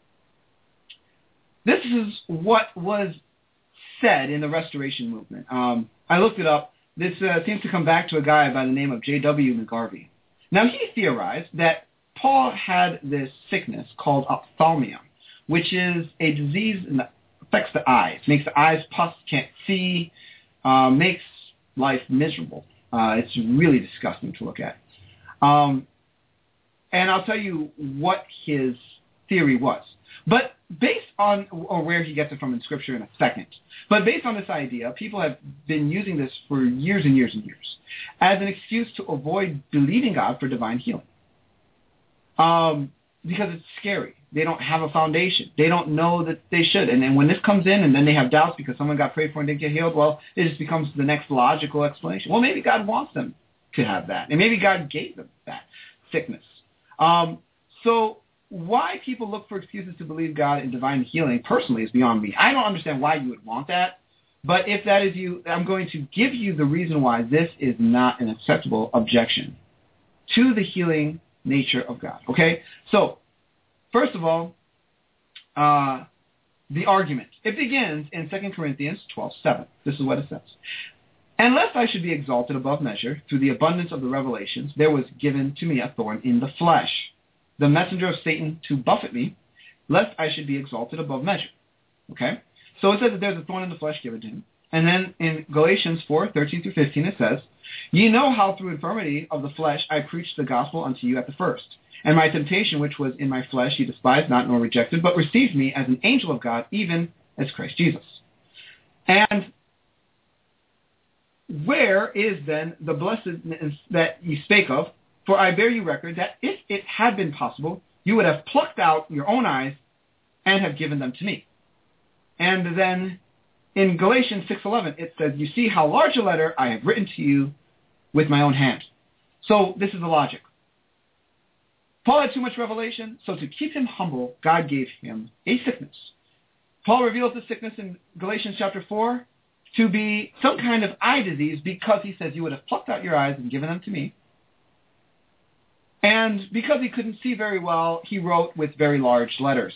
A: This is what was said in the Restoration Movement. Um, I looked it up. This uh, seems to come back to a guy by the name of J W McGarvey. Now, he theorized that Paul had this sickness called ophthalmia, which is a disease that affects the eyes, makes the eyes pus, can't see, uh, makes life miserable. Uh, it's really disgusting to look at. Um, and I'll tell you what his theory was. But based on, or where he gets it from in Scripture in a second, but based on this idea, people have been using this for years and years and years as an excuse to avoid believing God for divine healing. Um, because it's scary. They don't have a foundation. They don't know that they should. And then when this comes in and then they have doubts because someone got prayed for and didn't get healed, well, it just becomes the next logical explanation. Well, maybe God wants them to have that. And maybe God gave them that sickness. Um, so why people look for excuses to believe God in divine healing personally is beyond me. I don't understand why you would want that. But if that is you, I'm going to give you the reason why this is not an acceptable objection to the healing nature of God. Okay? So, first of all, uh, the argument. It begins in Second Corinthians twelve seven. This is what it says. And lest I should be exalted above measure through the abundance of the revelations, there was given to me a thorn in the flesh, the messenger of Satan to buffet me, lest I should be exalted above measure. Okay? So it says that there's a thorn in the flesh given to him. And then in Galatians four thirteen through fifteen it says, Ye know how through infirmity of the flesh I preached the gospel unto you at the first. And my temptation which was in my flesh ye despised not nor rejected, but received me as an angel of God, even as Christ Jesus. And where is then the blessedness that you spake of? For I bear you record that if it had been possible, you would have plucked out your own eyes and have given them to me. And then in Galatians six eleven, it says, You see how large a letter I have written to you with my own hand. So this is the logic. Paul had too much revelation, so to keep him humble, God gave him a sickness. Paul reveals the sickness in Galatians chapter four to be some kind of eye disease because he says, You would have plucked out your eyes and given them to me. And because he couldn't see very well, he wrote with very large letters.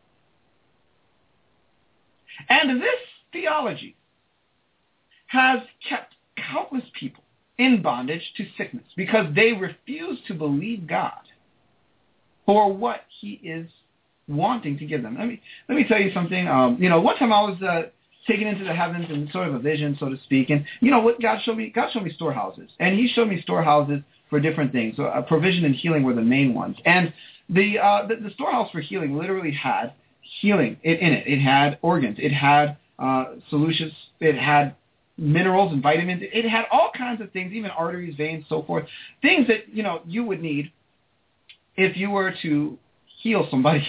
A: And this theology has kept countless people in bondage to sickness because they refuse to believe God for what he is wanting to give them. Let me, let me tell you something. Um, you know, one time I was uh, taken into the heavens in sort of a vision, so to speak. And you know what God showed me? God showed me storehouses. And he showed me storehouses for different things. So, uh, provision and healing were the main ones. And the, uh, the, the storehouse for healing literally had healing in, in it. It had organs. It had uh, solutions. It had minerals and vitamins. It, it had all kinds of things, even arteries, veins, so forth. Things that, you know, you would need if you were to heal somebody.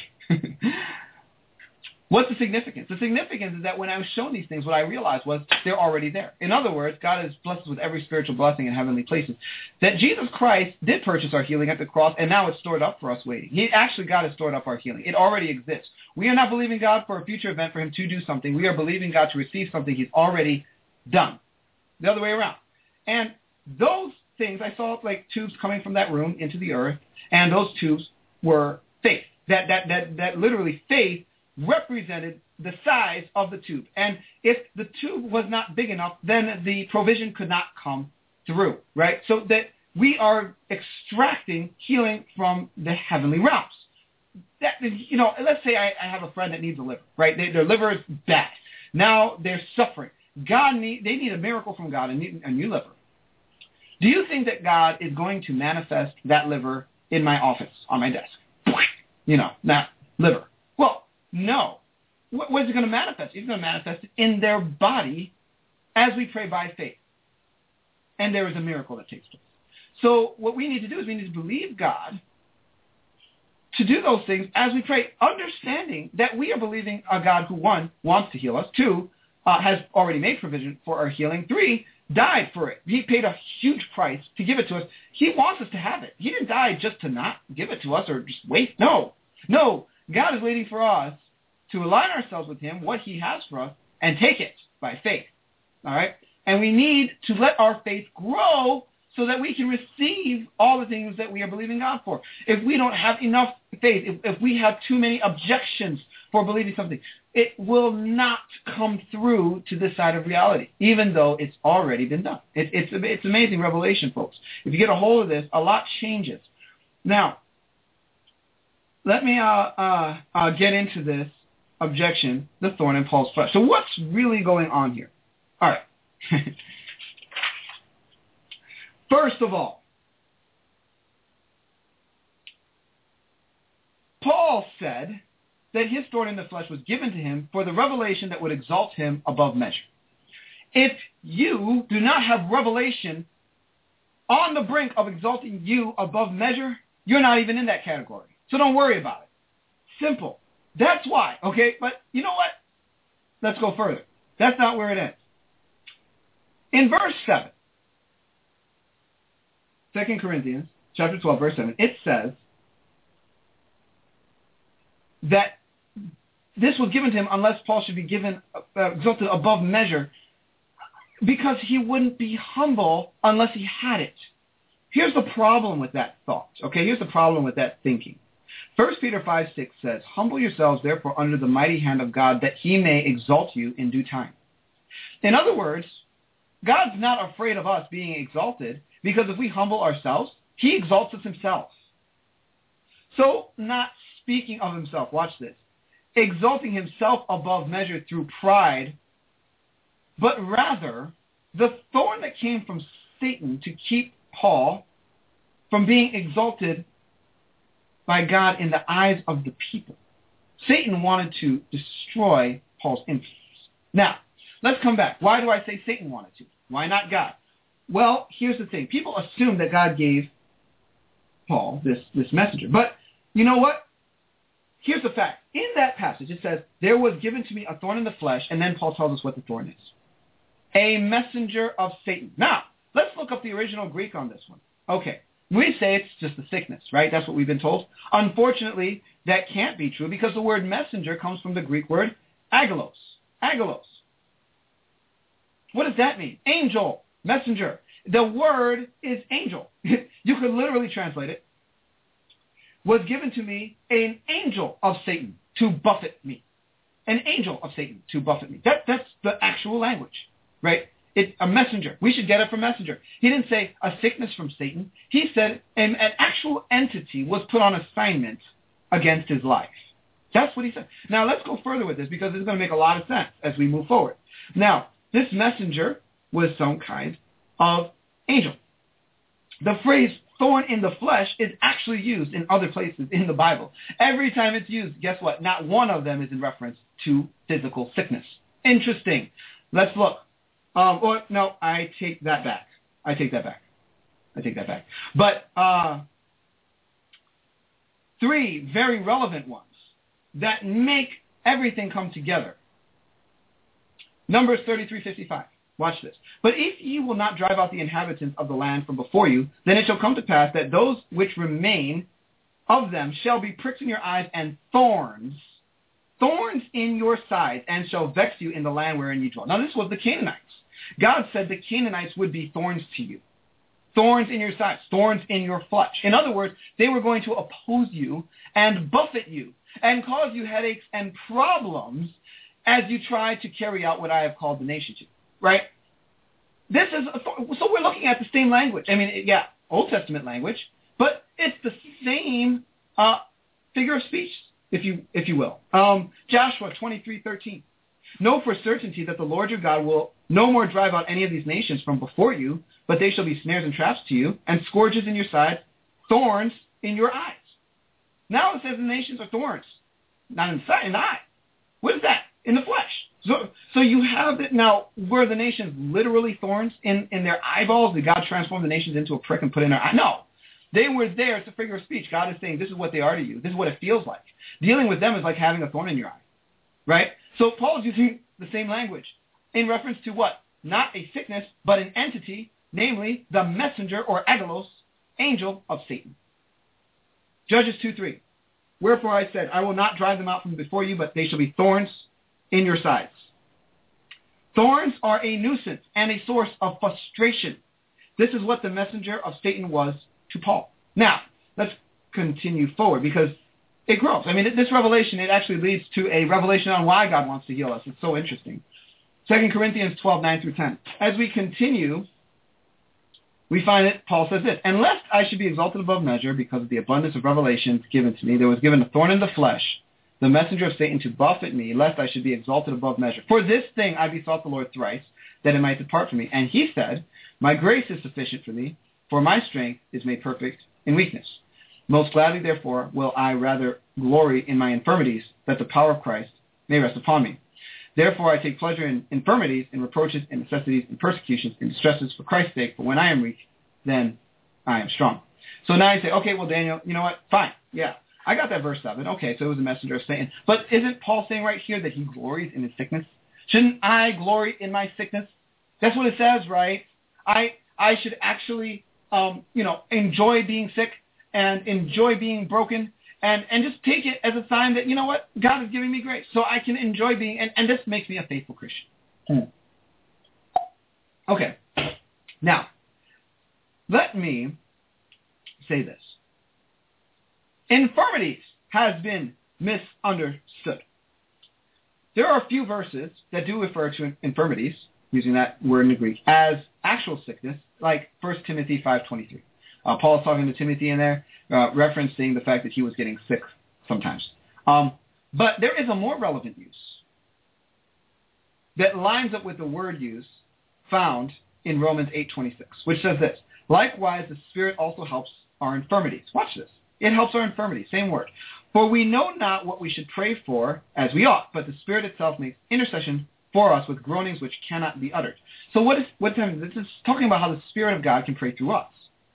A: What's the significance? The significance is that when I was shown these things, what I realized was they're already there. In other words, God has blessed us with every spiritual blessing in heavenly places. That Jesus Christ did purchase our healing at the cross, and now it's stored up for us waiting. He actually, God has stored up our healing. It already exists. We are not believing God for a future event for him to do something. We are believing God to receive something he's already done. The other way around. And those things, I saw like tubes coming from that room into the earth, and those tubes were faith. That, that, that, that literally faith represented the size of the tube. And if the tube was not big enough, then the provision could not come through, right? So that we are extracting healing from the heavenly realms. That, you know, let's say I, I have a friend that needs a liver, right? They, their liver is bad. Now they're suffering. God need, they need a miracle from God, a new, a new liver. Do you think that God is going to manifest that liver in my office, on my desk? You know, that liver. Well, no. What, what is it going to manifest? It's going to manifest it in their body as we pray by faith. And there is a miracle that takes place. So what we need to do is we need to believe God to do those things as we pray, understanding that we are believing a God who, one, wants to heal us, two, uh, has already made provision for our healing, three, died for it. He paid a huge price to give it to us. He wants us to have it. He didn't die just to not give it to us or just wait. No. No. God is waiting for us to align ourselves with him, what he has for us, and take it by faith. All right? And we need to let our faith grow so that we can receive all the things that we are believing God for. If we don't have enough faith, if, if we have too many objections for believing something, it will not come through to this side of reality, even though it's already been done. It, it's, it's amazing revelation, folks. If you get a hold of this, a lot changes. Now, let me uh, uh, uh, get into this objection, the thorn in Paul's flesh. So what's really going on here? All right. First of all, Paul said that his thorn in the flesh was given to him for the revelation that would exalt him above measure. If you do not have revelation on the brink of exalting you above measure, you're not even in that category. So don't worry about it. Simple. That's why, okay? But you know what? Let's go further. That's not where it ends. In verse seven, Second Corinthians chapter twelve, verse seven, it says that this was given to him unless Paul should be given uh, exalted above measure, because he wouldn't be humble unless he had it. Here's the problem with that thought. Okay, here's the problem with that thinking. First Peter five six says, "Humble yourselves therefore under the mighty hand of God, that he may exalt you in due time." In other words, God's not afraid of us being exalted, because if we humble ourselves, he exalts us himself. So, not speaking of himself, watch this, exalting himself above measure through pride, but rather the thorn that came from Satan to keep Paul from being exalted by God in the eyes of the people. Satan wanted to destroy Paul's influence. Now, let's come back. Why do I say Satan wanted to? Why not God? Well, here's the thing. People assume that God gave Paul this, this messenger. But you know what? Here's the fact. In that passage, it says, "There was given to me a thorn in the flesh," and then Paul tells us what the thorn is. A messenger of Satan. Now, let's look up the original Greek on this one. Okay. We say it's just a sickness, right? That's what we've been told. Unfortunately, that can't be true because the word messenger comes from the Greek word agelos. Agelos. What does that mean? Angel, messenger. The word is angel. You could literally translate it. Was given to me an angel of Satan to buffet me. An angel of Satan to buffet me. That, that's the actual language, right? It's a messenger. We should get it from messenger. He didn't say a sickness from Satan. He said an, an actual entity was put on assignment against his life. That's what he said. Now, let's go further with this because it's going to make a lot of sense as we move forward. Now, this messenger was some kind of angel. The phrase thorn in the flesh is actually used in other places in the Bible. Every time it's used, guess what? Not one of them is in reference to physical sickness. Interesting. Let's look. Um, or, no, I take that back. I take that back. I take that back. But uh, three very relevant ones that make everything come together. Numbers thirty-three fifty-five. Watch this. "But if you will not drive out the inhabitants of the land from before you, then it shall come to pass that those which remain of them shall be pricks in your eyes and thorns, thorns in your sides, and shall vex you in the land wherein you dwell." Now, this was the Canaanites. God said the Canaanites would be thorns to you. thorns in your sides, thorns in your flesh. In other words, they were going to oppose you and buffet you and cause you headaches and problems as you try to carry out what I have called the nation to, right? This is a, so we're looking at the same language. I mean, yeah, Old Testament language, but it's the same uh, figure of speech, if you if you will. Um, Joshua twenty-three thirteen. Know for certainty that the Lord your God will no more drive out any of these nations from before you, but they shall be snares and traps to you, and scourges in your sides, thorns in your eyes. Now it says the nations are thorns, not in the side, in the eye. What is that? In the flesh. So, so you have it now. Were the nations literally thorns in, in their eyeballs? Did God transform the nations into a prick and put in their eye? No. They were there. It's a figure of speech. God is saying this is what they are to you. This is what it feels like. Dealing with them is like having a thorn in your eye, right? So Paul is using the same language in reference to what? Not a sickness, but an entity, namely the messenger or angelos, angel of Satan. Judges two three. Wherefore I said, I will not drive them out from before you, but they shall be thorns in your sides. Thorns are a nuisance and a source of frustration. This is what the messenger of Satan was to Paul. Now, let's continue forward because it grows. I mean, this revelation, it actually leads to a revelation on why God wants to heal us. It's so interesting. Second Corinthians twelve, nine through ten. As we continue, we find that Paul says this, and lest I should be exalted above measure because of the abundance of revelations given to me, there was given a thorn in the flesh, the messenger of Satan to buffet me, lest I should be exalted above measure. For this thing I besought the Lord thrice, that it might depart from me. And he said, my grace is sufficient for thee, for my strength is made perfect in weakness. Most gladly, therefore, will I rather glory in my infirmities, that the power of Christ may rest upon me. Therefore I take pleasure in infirmities, in reproaches, in necessities, in persecutions, in distresses for Christ's sake, for when I am weak, then I am strong. So now you say, okay, well, Daniel, you know what? Fine. Yeah. I got that verse seven. Okay, so it was a messenger of Satan. But isn't Paul saying right here that he glories in his sickness? Shouldn't I glory in my sickness? That's what it says, right? I I should actually, um, you know, enjoy being sick and enjoy being broken and, and just take it as a sign that, you know what, God is giving me grace. So I can enjoy being, and, and this makes me a faithful Christian. Hmm. Okay. Now, let me say this. Infirmities has been misunderstood. There are a few verses that do refer to infirmities, using that word in the Greek, as actual sickness, like First Timothy five twenty-three. Uh, Paul is talking to Timothy in there, uh, referencing the fact that he was getting sick sometimes. Um, but there is a more relevant use that lines up with the word use found in Romans eight twenty-six, which says this, likewise the Spirit also helps our infirmities. Watch this. It helps our infirmities, same word. For we know not what we should pray for as we ought, but the Spirit itself makes intercession for us with groanings which cannot be uttered. So what is what's happening? This is talking about how the Spirit of God can pray through us.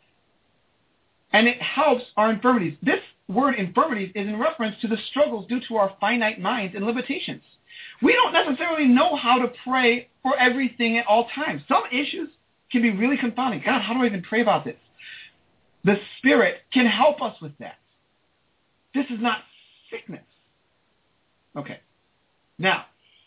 A: And it helps our infirmities. This word infirmities is in reference to the struggles due to our finite minds and limitations. We don't necessarily know how to pray for everything at all times. Some issues can be really confounding. God, how do I even pray about this? The Spirit can help us with that. This is not sickness. Okay. Now,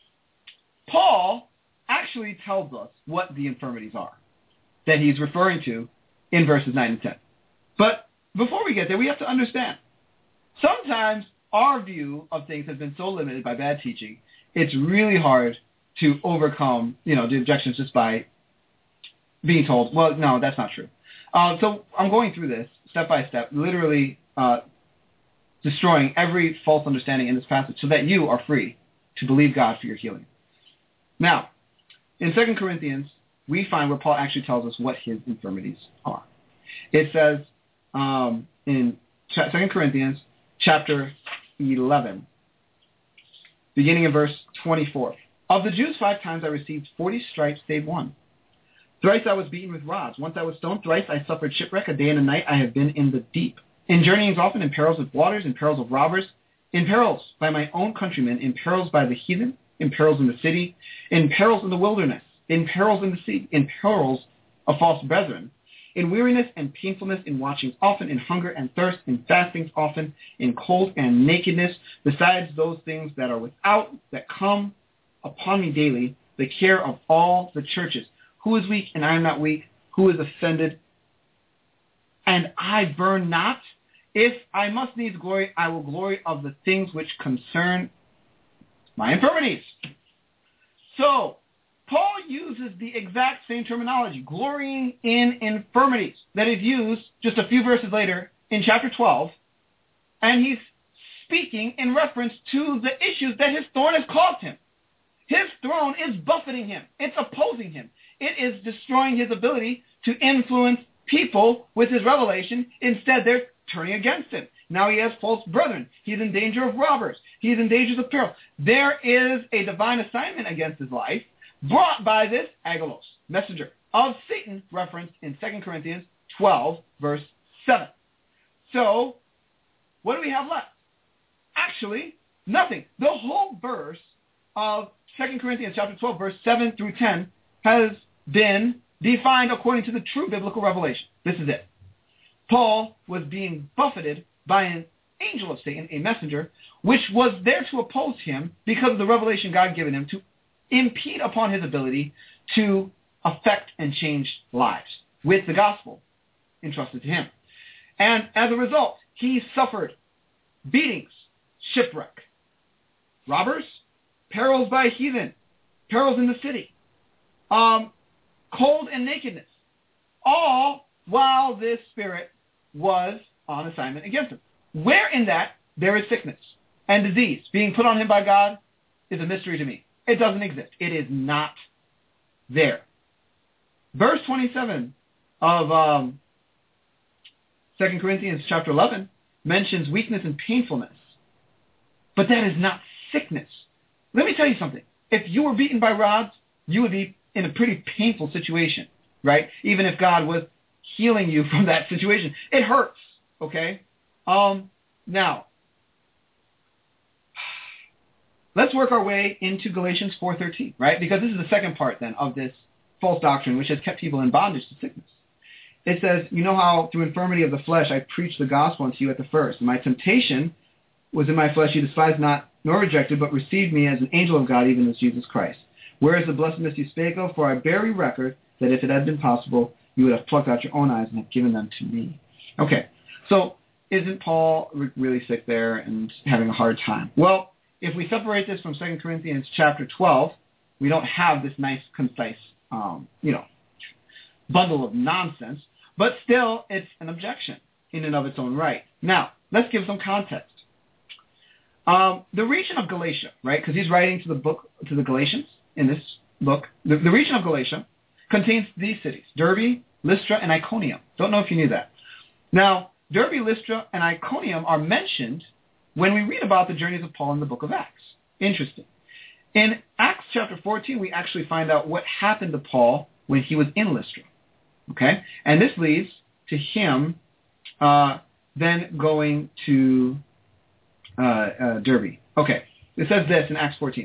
A: Paul actually tells us what the infirmities are that he's referring to in verses nine and ten. But before we get there, we have to understand. Sometimes our view of things has been so limited by bad teaching, it's really hard to overcome, you know, the objections just by being told, well, no, that's not true. Uh, so I'm going through this step by step, literally uh, destroying every false understanding in this passage so that you are free to believe God for your healing. Now, in Second Corinthians, we find where Paul actually tells us what his infirmities are. It says um, in Second Corinthians chapter eleven, beginning in verse twenty-four, of the Jews five times I received forty stripes save one. Thrice I was beaten with rods. Once I was stoned. Thrice I suffered shipwreck. A day and a night I have been in the deep. In journeyings often, in perils with waters, in perils of robbers, in perils by my own countrymen, in perils by the heathen, in perils in the city, in perils in the wilderness, in perils in the sea, in perils of false brethren, in weariness and painfulness, in watchings often, in hunger and thirst, in fastings often, in cold and nakedness, besides those things that are without, that come upon me daily, the care of all the churches. Who is weak and I am not weak? Who is offended and I burn not? If I must needs glory, I will glory of the things which concern my infirmities. So, Paul uses the exact same terminology, glorying in infirmities, that is used just a few verses later in chapter twelve, and he's speaking in reference to the issues that his thorn has caused him. His throne is buffeting him. It's opposing him. It is destroying his ability to influence people with his revelation. Instead, they're turning against him. Now he has false brethren. He's in danger of robbers. He's in danger of peril. There is a divine assignment against his life brought by this Agolos, messenger of Satan, referenced in Second Corinthians twelve, verse seven. So, what do we have left? Actually, nothing. The whole verse of Second Corinthians chapter twelve, verse seven through ten has been defined according to the true biblical revelation. This is it. Paul was being buffeted by an angel of Satan, a messenger, which was there to oppose him because of the revelation God had given him to impede upon his ability to affect and change lives with the gospel entrusted to him. And as a result, he suffered beatings, shipwreck, robbers, perils by heathen, perils in the city, um, cold and nakedness, all while this spirit was on assignment against him. Where in that there is sickness and disease being put on him by God is a mystery to me. It doesn't exist. It is not there. Verse twenty-seven of um, Second Corinthians chapter eleven mentions weakness and painfulness. But that is not sickness. Let me tell you something. If you were beaten by rods, you would be in a pretty painful situation, right? Even if God was healing you from that situation. It hurts, okay? Um, now, let's work our way into Galatians four thirteen, right? Because this is the second part, then, of this false doctrine, which has kept people in bondage to sickness. It says, you know how through infirmity of the flesh I preached the gospel unto you at the first. And my temptation was in my flesh, you despised not, nor rejected, but received me as an angel of God, even as Jesus Christ. Whereas the blessedness you spake of, for I bear you record that if it had been possible, you would have plucked out your own eyes and have given them to me. Okay, so isn't Paul re- really sick there and having a hard time? Well, if we separate this from Second Corinthians chapter twelve, we don't have this nice, concise, um, you know, bundle of nonsense, but still it's an objection in and of its own right. Now, let's give some context. Um, the region of Galatia, right, because he's writing to the book, to the Galatians in this book, the, the region of Galatia contains these cities, Derbe, Lystra, and Iconium. Don't know if you knew that. Now, Derbe, Lystra, and Iconium are mentioned when we read about the journeys of Paul in the book of Acts. Interesting. In Acts chapter fourteen, we actually find out what happened to Paul when he was in Lystra. Okay? And this leads to him uh, then going to uh, uh, Derbe. Okay. It says this in Acts fourteen.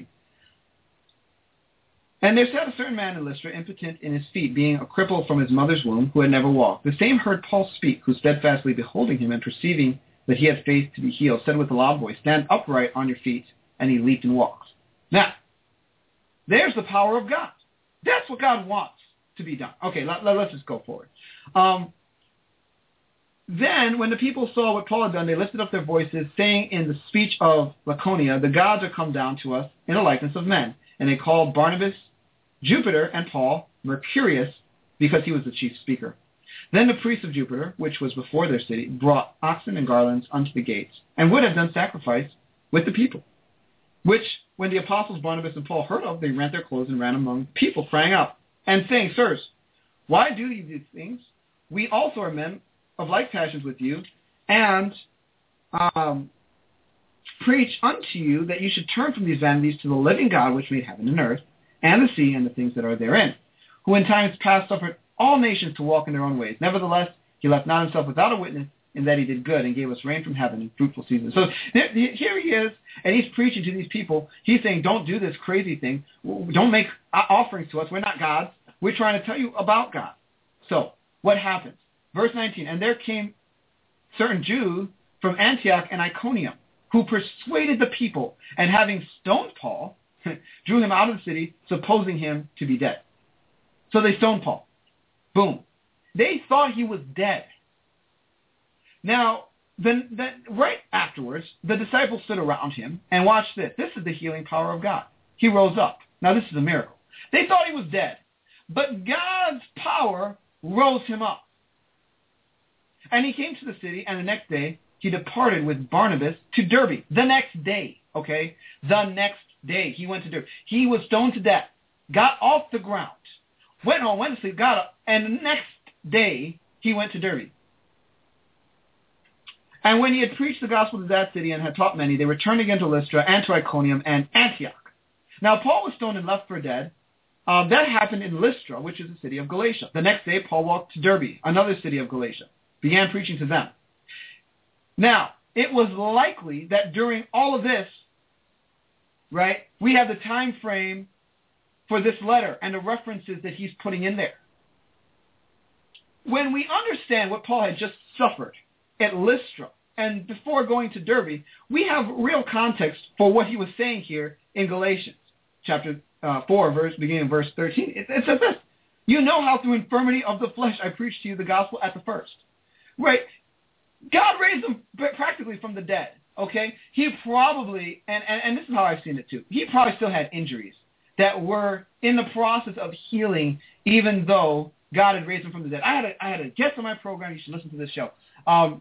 A: And there sat a certain man in Lystra, impotent in his feet, being a cripple from his mother's womb, who had never walked. The same heard Paul speak, who steadfastly beholding him and perceiving that he had faith to be healed, said with a loud voice, stand upright on your feet. And he leaped and walked. Now, there's the power of God. That's what God wants to be done. Okay, let, let, let's just go forward. Um, then, when the people saw what Paul had done, they lifted up their voices, saying in the speech of Laconia, the gods are come down to us in the likeness of men. And they called Barnabas Jupiter and Paul Mercurius, because he was the chief speaker. Then the priests of Jupiter, which was before their city, brought oxen and garlands unto the gates, and would have done sacrifice with the people. Which, when the apostles Barnabas and Paul heard of, they rent their clothes and ran among the people, crying out, and saying, Sirs, why do you these things? We also are men of like passions with you, and um, preach unto you that you should turn from these vanities to the living God, which made heaven and earth, and the sea, and the things that are therein, who in times past suffered all nations to walk in their own ways. Nevertheless, he left not himself without a witness, in that he did good and gave us rain from heaven and fruitful seasons. So there, here he is, and he's preaching to these people. He's saying, don't do this crazy thing. Don't make offerings to us. We're not gods. We're trying to tell you about God. So what happens? Verse nineteen, and there came certain Jews from Antioch and Iconium, who persuaded the people, and having stoned Paul, drew him out of the city, supposing him to be dead. So they stoned Paul. Boom. They thought he was dead. Now, then, then right afterwards, the disciples stood around him and watched this. This is the healing power of God. He rose up. Now, this is a miracle. They thought he was dead, but God's power rose him up. And he came to the city, and the next day he departed with Barnabas to Derbe. The next day, okay? The next day he went to Derbe. He was stoned to death, got off the ground, went home, went to sleep, got up, and the next day he went to Derbe. And when he had preached the gospel to that city and had taught many, they returned again to Lystra and to Iconium and Antioch. Now Paul was stoned and left for dead. Uh, that happened in Lystra, which is the city of Galatia. The next day Paul walked to Derbe, another city of Galatia, began preaching to them. Now, it was likely that during all of this, right, we have the time frame for this letter and the references that he's putting in there. When we understand what Paul had just suffered at Lystra and before going to Derbe, we have real context for what he was saying here in Galatians chapter uh, four, verse beginning in verse thirteen. It, it says this: "You know how through infirmity of the flesh I preached to you the gospel at the first." Right? God raised him practically from the dead. Okay? He probably, and, and, and this is how I've seen it too, he probably still had injuries that were in the process of healing, even though God had raised him from the dead. I had a, I had a guest on my program. You should listen to this show. Um,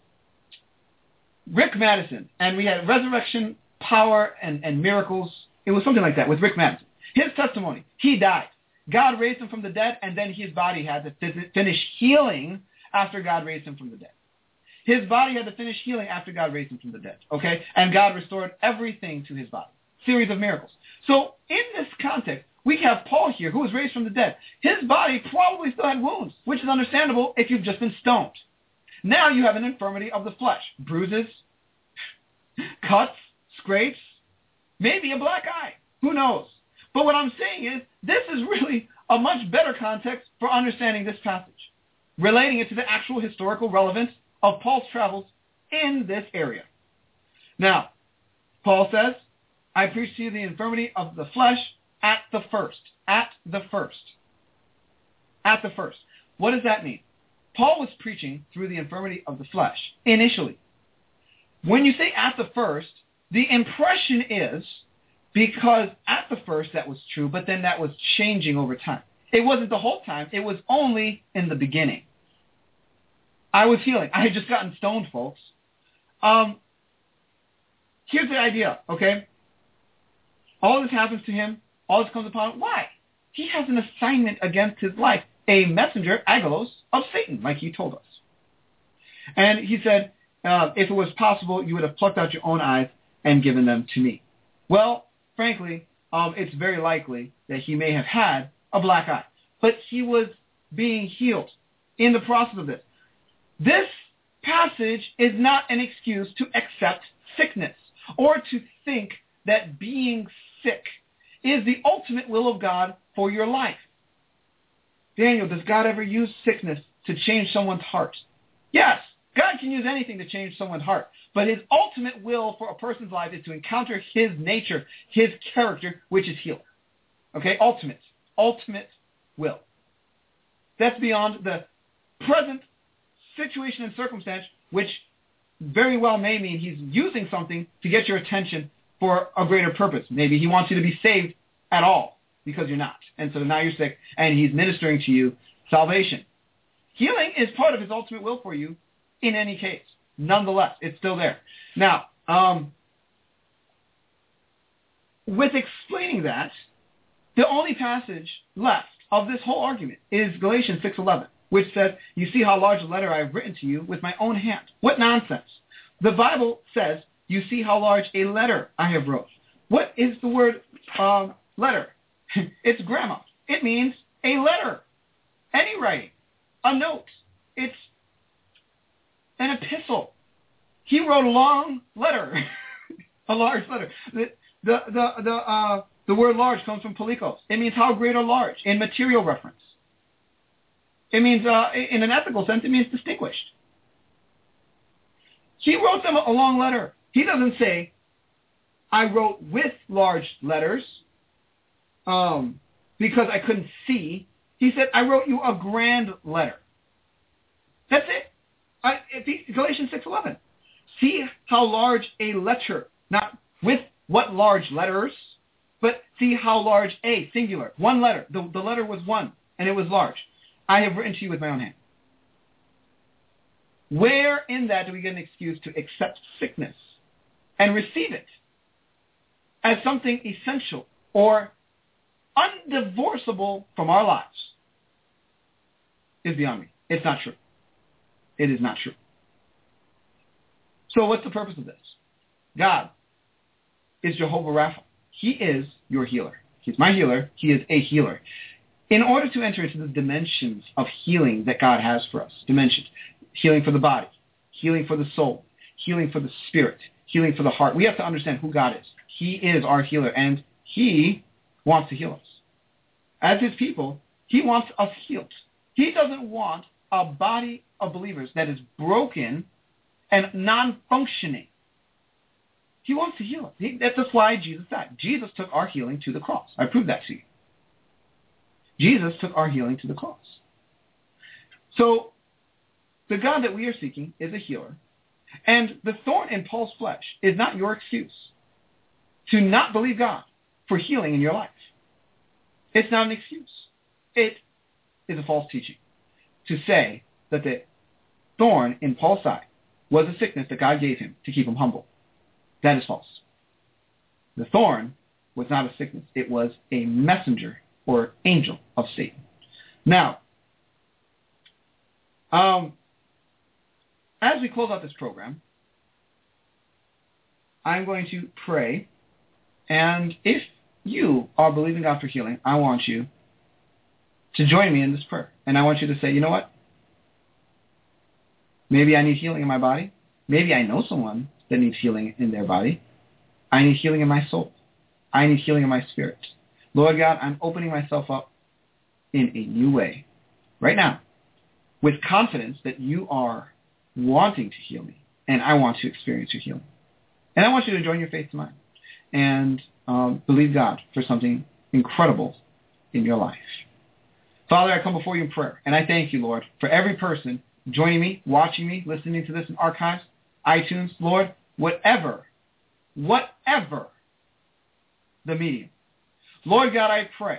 A: Rick Madison, and we had Resurrection, Power, and, and Miracles. It was something like that with Rick Madison. His testimony, he died. God raised him from the dead, and then his body had to phys- finish healing after God raised him from the dead. His body had to finish healing after God raised him from the dead, okay? And God restored everything to his body. Series of miracles. So in this context, we have Paul here, who was raised from the dead. His body probably still had wounds, which is understandable if you've just been stoned. Now you have an infirmity of the flesh. Bruises, cuts, scrapes, maybe a black eye. Who knows? But what I'm saying is, this is really a much better context for understanding this passage, relating it to the actual historical relevance of Paul's travels in this area. Now, Paul says, I preach to you the infirmity of the flesh at the first. At the first. At the first. What does that mean? Paul was preaching through the infirmity of the flesh initially. When you say at the first, the impression is because at the first that was true, but then that was changing over time. It wasn't the whole time. It was only in the beginning. I was healing. I had just gotten stoned, folks. Um, here's the idea, okay? All this happens to him. All this comes upon him. Why? He has an assignment against his life. A messenger, Agalos, of Satan, like he told us. And he said, uh, if it was possible, you would have plucked out your own eyes and given them to me. Well, frankly, um, it's very likely that he may have had a black eye. But he was being healed in the process of this. This passage is not an excuse to accept sickness or to think that being sick is the ultimate will of God for your life. Daniel, does God ever use sickness to change someone's heart? Yes, God can use anything to change someone's heart. But his ultimate will for a person's life is to encounter his nature, his character, which is healer. Okay, ultimate, ultimate will. That's beyond the present situation and circumstance, which very well may mean he's using something to get your attention for a greater purpose. Maybe he wants you to be saved at all because you're not. And so now you're sick and he's ministering to you salvation. Healing is part of his ultimate will for you in any case. Nonetheless, it's still there. Now, um, with explaining that, the only passage left of this whole argument is Galatians six eleven, which says, you see how large a letter I have written to you with my own hand. What nonsense. The Bible says, you see how large a letter I have wrote. What is the word um, letter? It's grammar. It means a letter. Any writing. A note. It's an epistle. He wrote a long letter. A large letter. The, the, the, the, uh, the word large comes from polikos. It means how great or large in material reference. It means, uh, in an ethical sense, it means distinguished. He wrote them a long letter. He doesn't say, I wrote with large letters um, because I couldn't see. He said, I wrote you a grand letter. That's it. I, Galatians six eleven. See how large a letter, not with what large letters, but see how large a, singular, one letter. The, the letter was one, and it was large. I have written to you with my own hand. Where in that do we get an excuse to accept sickness and receive it as something essential or undivorceable from our lives? Is beyond me. It's not true. It is not true. So what's the purpose of this? God is Jehovah Rapha. He is your healer. He's my healer. He is a healer. In order to enter into the dimensions of healing that God has for us, dimensions, healing for the body, healing for the soul, healing for the spirit, healing for the heart, we have to understand who God is. He is our healer, and he wants to heal us. As his people, he wants us healed. He doesn't want a body of believers that is broken and non-functioning. He wants to heal us. He, that's why Jesus died. Jesus took our healing to the cross. I proved that to you. Jesus took our healing to the cross. So the God that we are seeking is a healer. And the thorn in Paul's flesh is not your excuse to not believe God for healing in your life. It's not an excuse. It is a false teaching to say that the thorn in Paul's side was a sickness that God gave him to keep him humble. That is false. The thorn was not a sickness. It was a messenger or angel of Satan. Now, um, as we close out this program, I'm going to pray, and if you are believing God for healing, I want you to join me in this prayer. And I want you to say, you know what? Maybe I need healing in my body. Maybe I know someone that needs healing in their body. I need healing in my soul. I need healing in my spirit. Lord God, I'm opening myself up in a new way right now with confidence that you are wanting to heal me, and I want to experience your healing. And I want you to join your faith to mine and um, believe God for something incredible in your life. Father, I come before you in prayer, and I thank you, Lord, for every person joining me, watching me, listening to this in archives, iTunes, Lord, whatever, whatever the medium. Lord God, I pray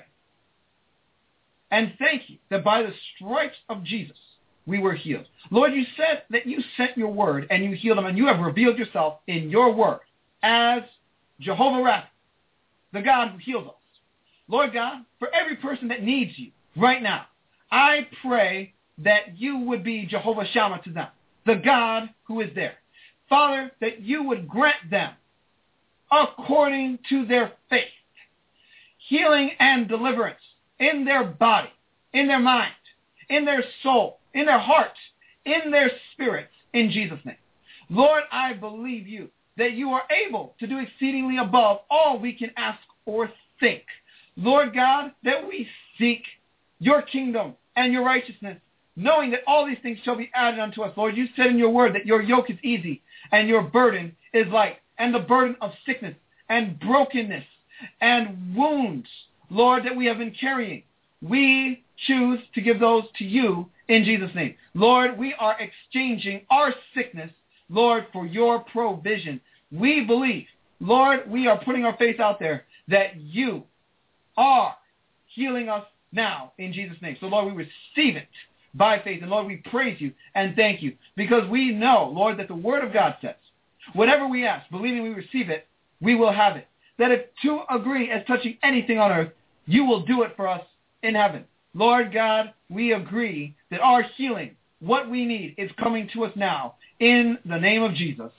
A: and thank you that by the stripes of Jesus, we were healed. Lord, you said that you sent your word and you healed them, and you have revealed yourself in your word as Jehovah Rapha, the God who heals us. Lord God, for every person that needs you right now, I pray that you would be Jehovah Shammah to them, the God who is there. Father, that you would grant them, according to their faith, healing and deliverance in their body, in their mind, in their soul, in their heart, in their spirits, in Jesus' name. Lord, I believe you that you are able to do exceedingly above all we can ask or think. Lord God, that we seek your kingdom and your righteousness, knowing that all these things shall be added unto us. Lord, you said in your word that your yoke is easy and your burden is light, and the burden of sickness and brokenness and wounds, Lord, that we have been carrying, we choose to give those to you in Jesus' name. Lord, we are exchanging our sickness, Lord, for your provision. We believe, Lord, we are putting our faith out there that you are healing us now in Jesus' name. So, Lord, we receive it by faith. And, Lord, we praise you and thank you because we know, Lord, that the word of God says, whatever we ask, believing we receive it, we will have it. That if two agree as touching anything on earth, you will do it for us in heaven. Lord God, we agree that our healing, what we need, is coming to us now in the name of Jesus.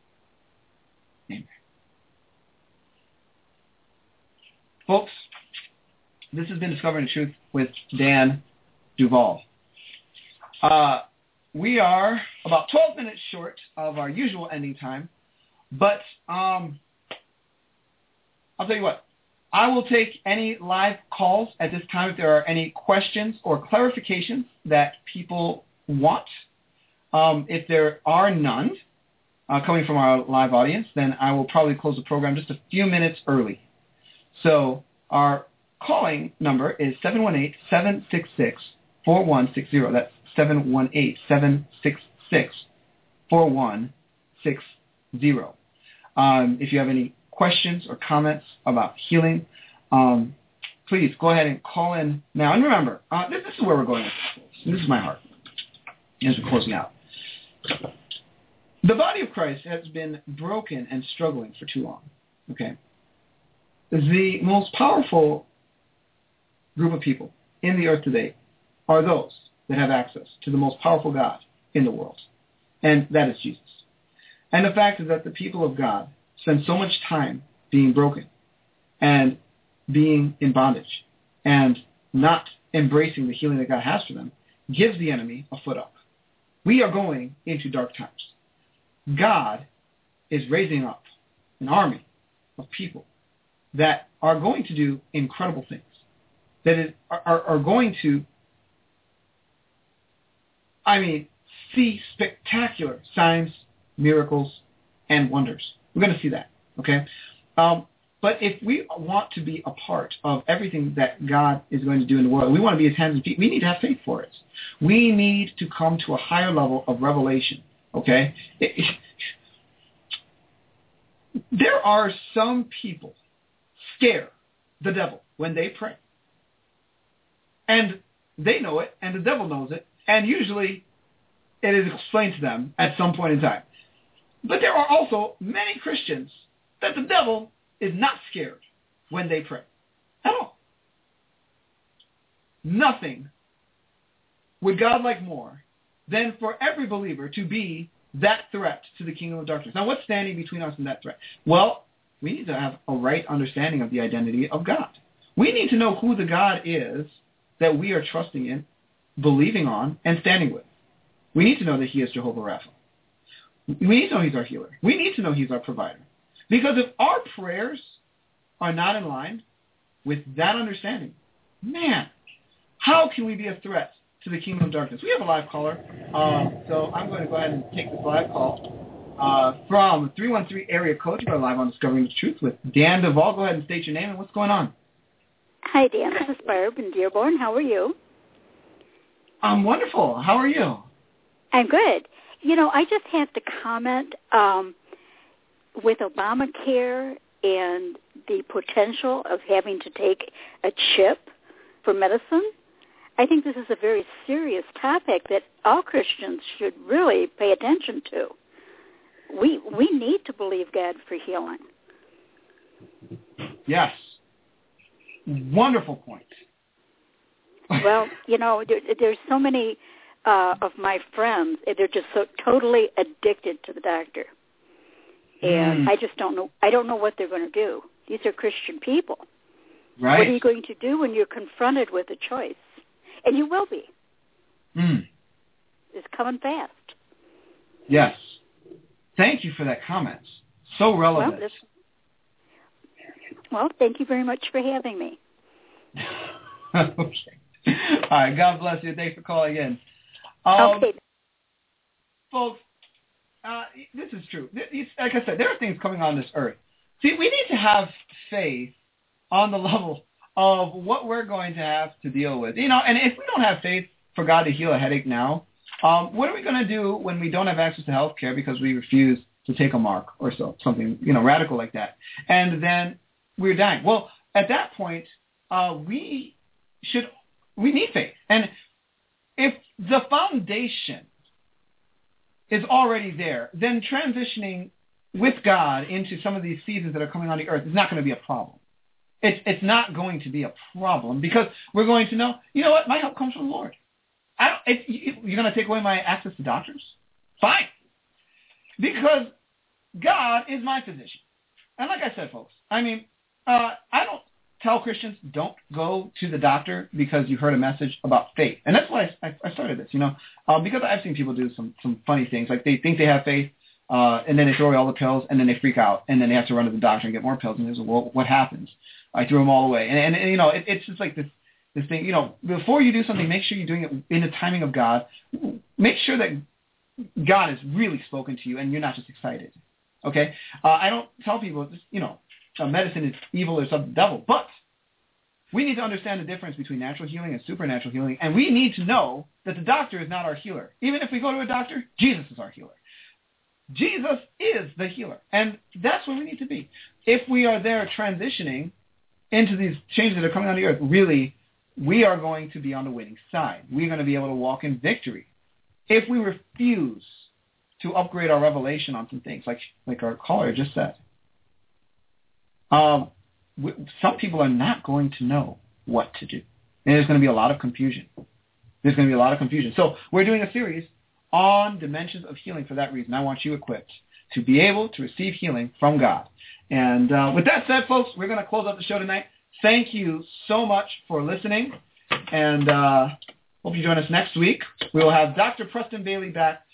A: Amen. Folks, this has been Discovering the Truth with Dan Duval. Uh, we are about twelve minutes short of our usual ending time, but um, I'll tell you what. I will take any live calls at this time if there are any questions or clarifications that people want. Um, if there are none uh, coming from our live audience, then I will probably close the program just a few minutes early. So our calling number is seven one eight, seven six six, four one six zero. That's seven one eight, seven six six, four one six zero. Um, if you have any questions or comments about healing, um, please go ahead and call in now. And remember, uh, this, this is where we're going with this. This is my heart as we're closing out. The body of Christ has been broken and struggling for too long. Okay? The most powerful group of people in the earth today are those that have access to the most powerful God in the world, and that is Jesus. And the fact is that the people of God spend so much time being broken and being in bondage and not embracing the healing that God has for them gives the enemy a foot up. We are going into dark times. God is raising up an army of people that are going to do incredible things, that is, are, are going to, I mean, see spectacular signs, miracles, and wonders. We're going to see that, okay? Um, but if we want to be a part of everything that God is going to do in the world, we want to be his hands and feet, we need to have faith for it. We need to come to a higher level of revelation, okay? It, it, there are some people scare the devil when they pray. And they know it, and the devil knows it, and usually it is explained to them at some point in time. But there are also many Christians that the devil is not scared when they pray at all. Nothing would God like more than for every believer to be that threat to the kingdom of darkness. Now, what's standing between us and that threat? Well, we need to have a right understanding of the identity of God. We need to know who the God is that we are trusting in, believing on, and standing with. We need to know that he is Jehovah Rapha. We need to know he's our healer. We need to know he's our provider. Because if our prayers are not in line with that understanding, man, how can we be a threat to the kingdom of darkness? We have a live caller, um, so I'm going to go ahead and take this live call uh, from three one three area code. You are live on Discovering the Truth with Dan Duvall. Go ahead and state your name and what's going on.
B: Hi, Dan. This is Barb in Dearborn. How are you?
A: I'm wonderful. How are you?
B: I'm good. You know, I just have to comment um, with Obamacare and the potential of having to take a chip for medicine. I think this is a very serious topic that all Christians should really pay attention to. We we need to believe God for healing.
A: Yes. Wonderful point.
B: Well, you know, there, there's so many uh, of my friends, they're just so totally addicted to the doctor. And mm. I just don't know, I don't know what they're going to do. These are Christian people.
A: Right.
B: What are you going to do when you're confronted with a choice? And you will be.
A: Mm.
B: It's coming fast.
A: Yes. Thank you for that comment. So relevant.
B: Well, well thank you very much for having me.
A: Okay. All right. God bless you. Thanks for calling in. Um,
B: okay.
A: Folks, uh, this is true. Like I said, there are things coming on this earth. See, we need to have faith on the level of what we're going to have to deal with. You know, and if we don't have faith for God to heal a headache now, um, what are we going to do when we don't have access to health care because we refuse to take a mark or so, something, you know, radical like that? And then we're dying. Well, at that point, uh, we should, we need faith. And if the foundation is already there, then transitioning with God into some of these seasons that are coming on the earth is not going to be a problem. It's it's not going to be a problem because we're going to know, you know what, my help comes from the Lord. I don't, it, you, you're going to take away my access to doctors? Fine. Because God is my physician. And like I said, folks, I mean, uh, I don't tell Christians don't go to the doctor because you heard a message about faith. And that's why I, I started this, you know, uh, because I've seen people do some, some funny things. Like they think they have faith, uh, and then they throw away all the pills, and then they freak out, and then they have to run to the doctor and get more pills. And there's, well, what happens? I threw them all away. And, and, and you know, it, it's just like this this thing, you know, before you do something, make sure you're doing it in the timing of God. Make sure that God has really spoken to you and you're not just excited, okay? Uh, I don't tell people, just, you know, uh, medicine is evil or some devil, but we need to understand the difference between natural healing and supernatural healing, and we need to know that the doctor is not our healer. Even if we go to a doctor, Jesus is our healer. Jesus is the healer, and that's where we need to be. If we are there transitioning into these changes that are coming on the earth, really, we are going to be on the winning side. We're going to be able to walk in victory. If we refuse to upgrade our revelation on some things, like like our caller just said, um, we, some people are not going to know what to do. And there's going to be a lot of confusion. There's going to be a lot of confusion. So we're doing a series on dimensions of healing for that reason. I want you equipped to be able to receive healing from God. And uh, with that said, folks, we're going to close up the show tonight. Thank you so much for listening, and uh, hope you join us next week. We will have Doctor Preston Bailey back